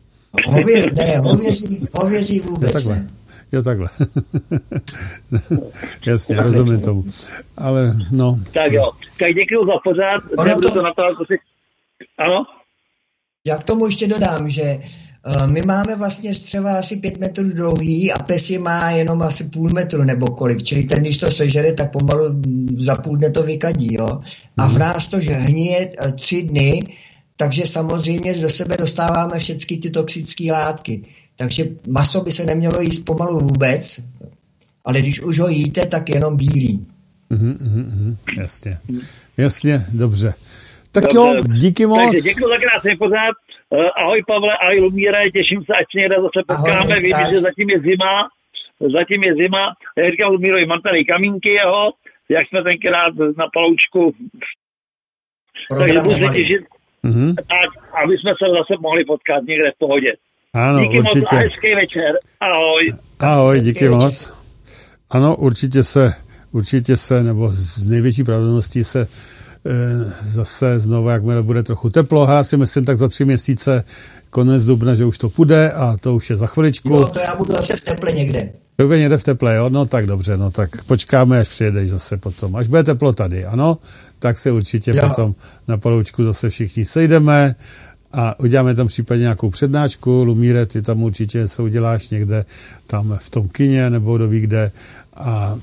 Hovězí vůbec ne. Jo, takhle. Jasně, rozumím tomu. Ale, no. Tak jo, tak děkuju za pořád. Nebudu to na to, ano? Já k tomu ještě dodám, že my máme vlastně střeva asi 5 metrů dlouhý a pes je má jenom asi půl metru nebo kolik. Čili ten, když to sežere, tak pomalu za půl dne to vykadí, jo. A v nás to hníje 3 dny, takže samozřejmě do sebe dostáváme všechny ty toxické látky. Takže maso by se nemělo jíst pomalu vůbec, ale když už ho jíte, tak jenom bílý. Jasně, dobře. Tak dobře. Jo, díky moc. Takže děkuji za krásný pořád. Ahoj Pavle, ahoj Lumíre, těším se, ať se někde zase potkáme. Vím, že zatím je zima. Já říkám Lumírovi, mám tady kamínky jeho, jak jsme tenkrát na Paloučku. Takže budu se těšit, tak, aby jsme se zase mohli potkat někde v pohodě. Ano, díky určitě. Moc a hezký večer. Ahoj. Ahoj, díky moc. Ano, určitě se, nebo z největší pravděpodobností se zase znovu, jakmile bude trochu teplo, já si myslím tak za 3 měsíce, konec dubna, že už to půjde a to už je za chviličku. Jo, to já budu zase v teple někde. To někde v teple, jo? No tak dobře, no tak počkáme, až přijedeš zase potom. Až bude teplo tady, ano, tak se určitě potom na Paloučku zase všichni sejdeme a uděláme tam případně nějakou přednášku. Lumíre, ty tam určitě něco uděláš někde tam v tom kině nebo kdo ví kde a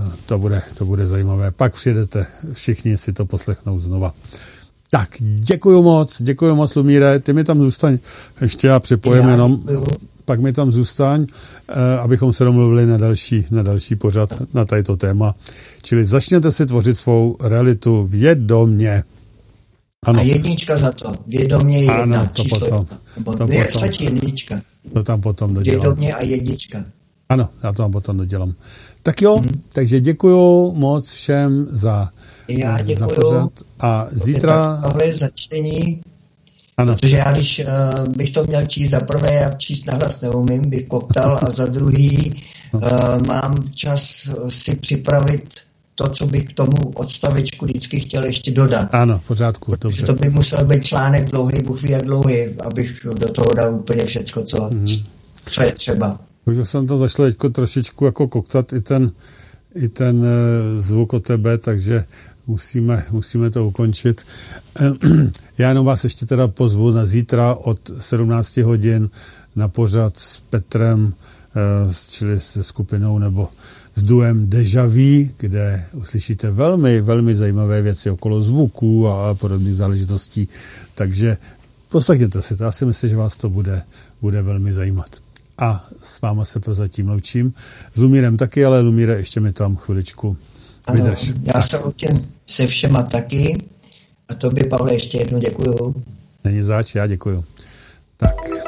to bude zajímavé. Pak přijedete všichni si to poslechnout znova. Tak, děkuju moc, Lumíre, ty mi tam zůstaň, ještě já připojím jenom, pak mi tam zůstaň, abychom se domluvili na další pořad na tato téma. Čili začněte si tvořit svou realitu vědomě. Ano. A 1 za to. Vědomě 1. Ano, to číslo potom. Stačí 1. To tam potom dodělám. Vědomě a 1. Ano, já to tam potom dodělám. Tak jo, takže děkuju moc všem za pořad. A zítra... za čtení. Ano. Protože já, když bych to měl číst za prvé, já číst nahlas neumím, bych koptal a za druhý mám čas si připravit to, co bych k tomu odstavečku vždycky chtěl ještě dodat. Ano, v pořádku, dobře. To by musel být článek dlouhý, Bůh ví jak dlouhý, abych do toho dal úplně všecko, co je třeba. Už jsem to zašel teďko trošičku jako koktat i ten zvuk od tebe, takže musíme to ukončit. Já jenom vás ještě teda pozvu na zítra od 17 hodin na pořad s Petrem, čili se skupinou nebo s duem Deja Vu, kde uslyšíte velmi, velmi zajímavé věci okolo zvuků a podobných záležitostí. Takže poslechněte si to. Já si myslím, že vás to bude velmi zajímat. A s váma se prozatím loučím. S Lumírem taky, ale Lumíre, ještě mi tam chviličku vydrž. Já se loučím se všema taky. A tobě, Pavle, ještě jednou děkuju. Není zač, já děkuju. Tak.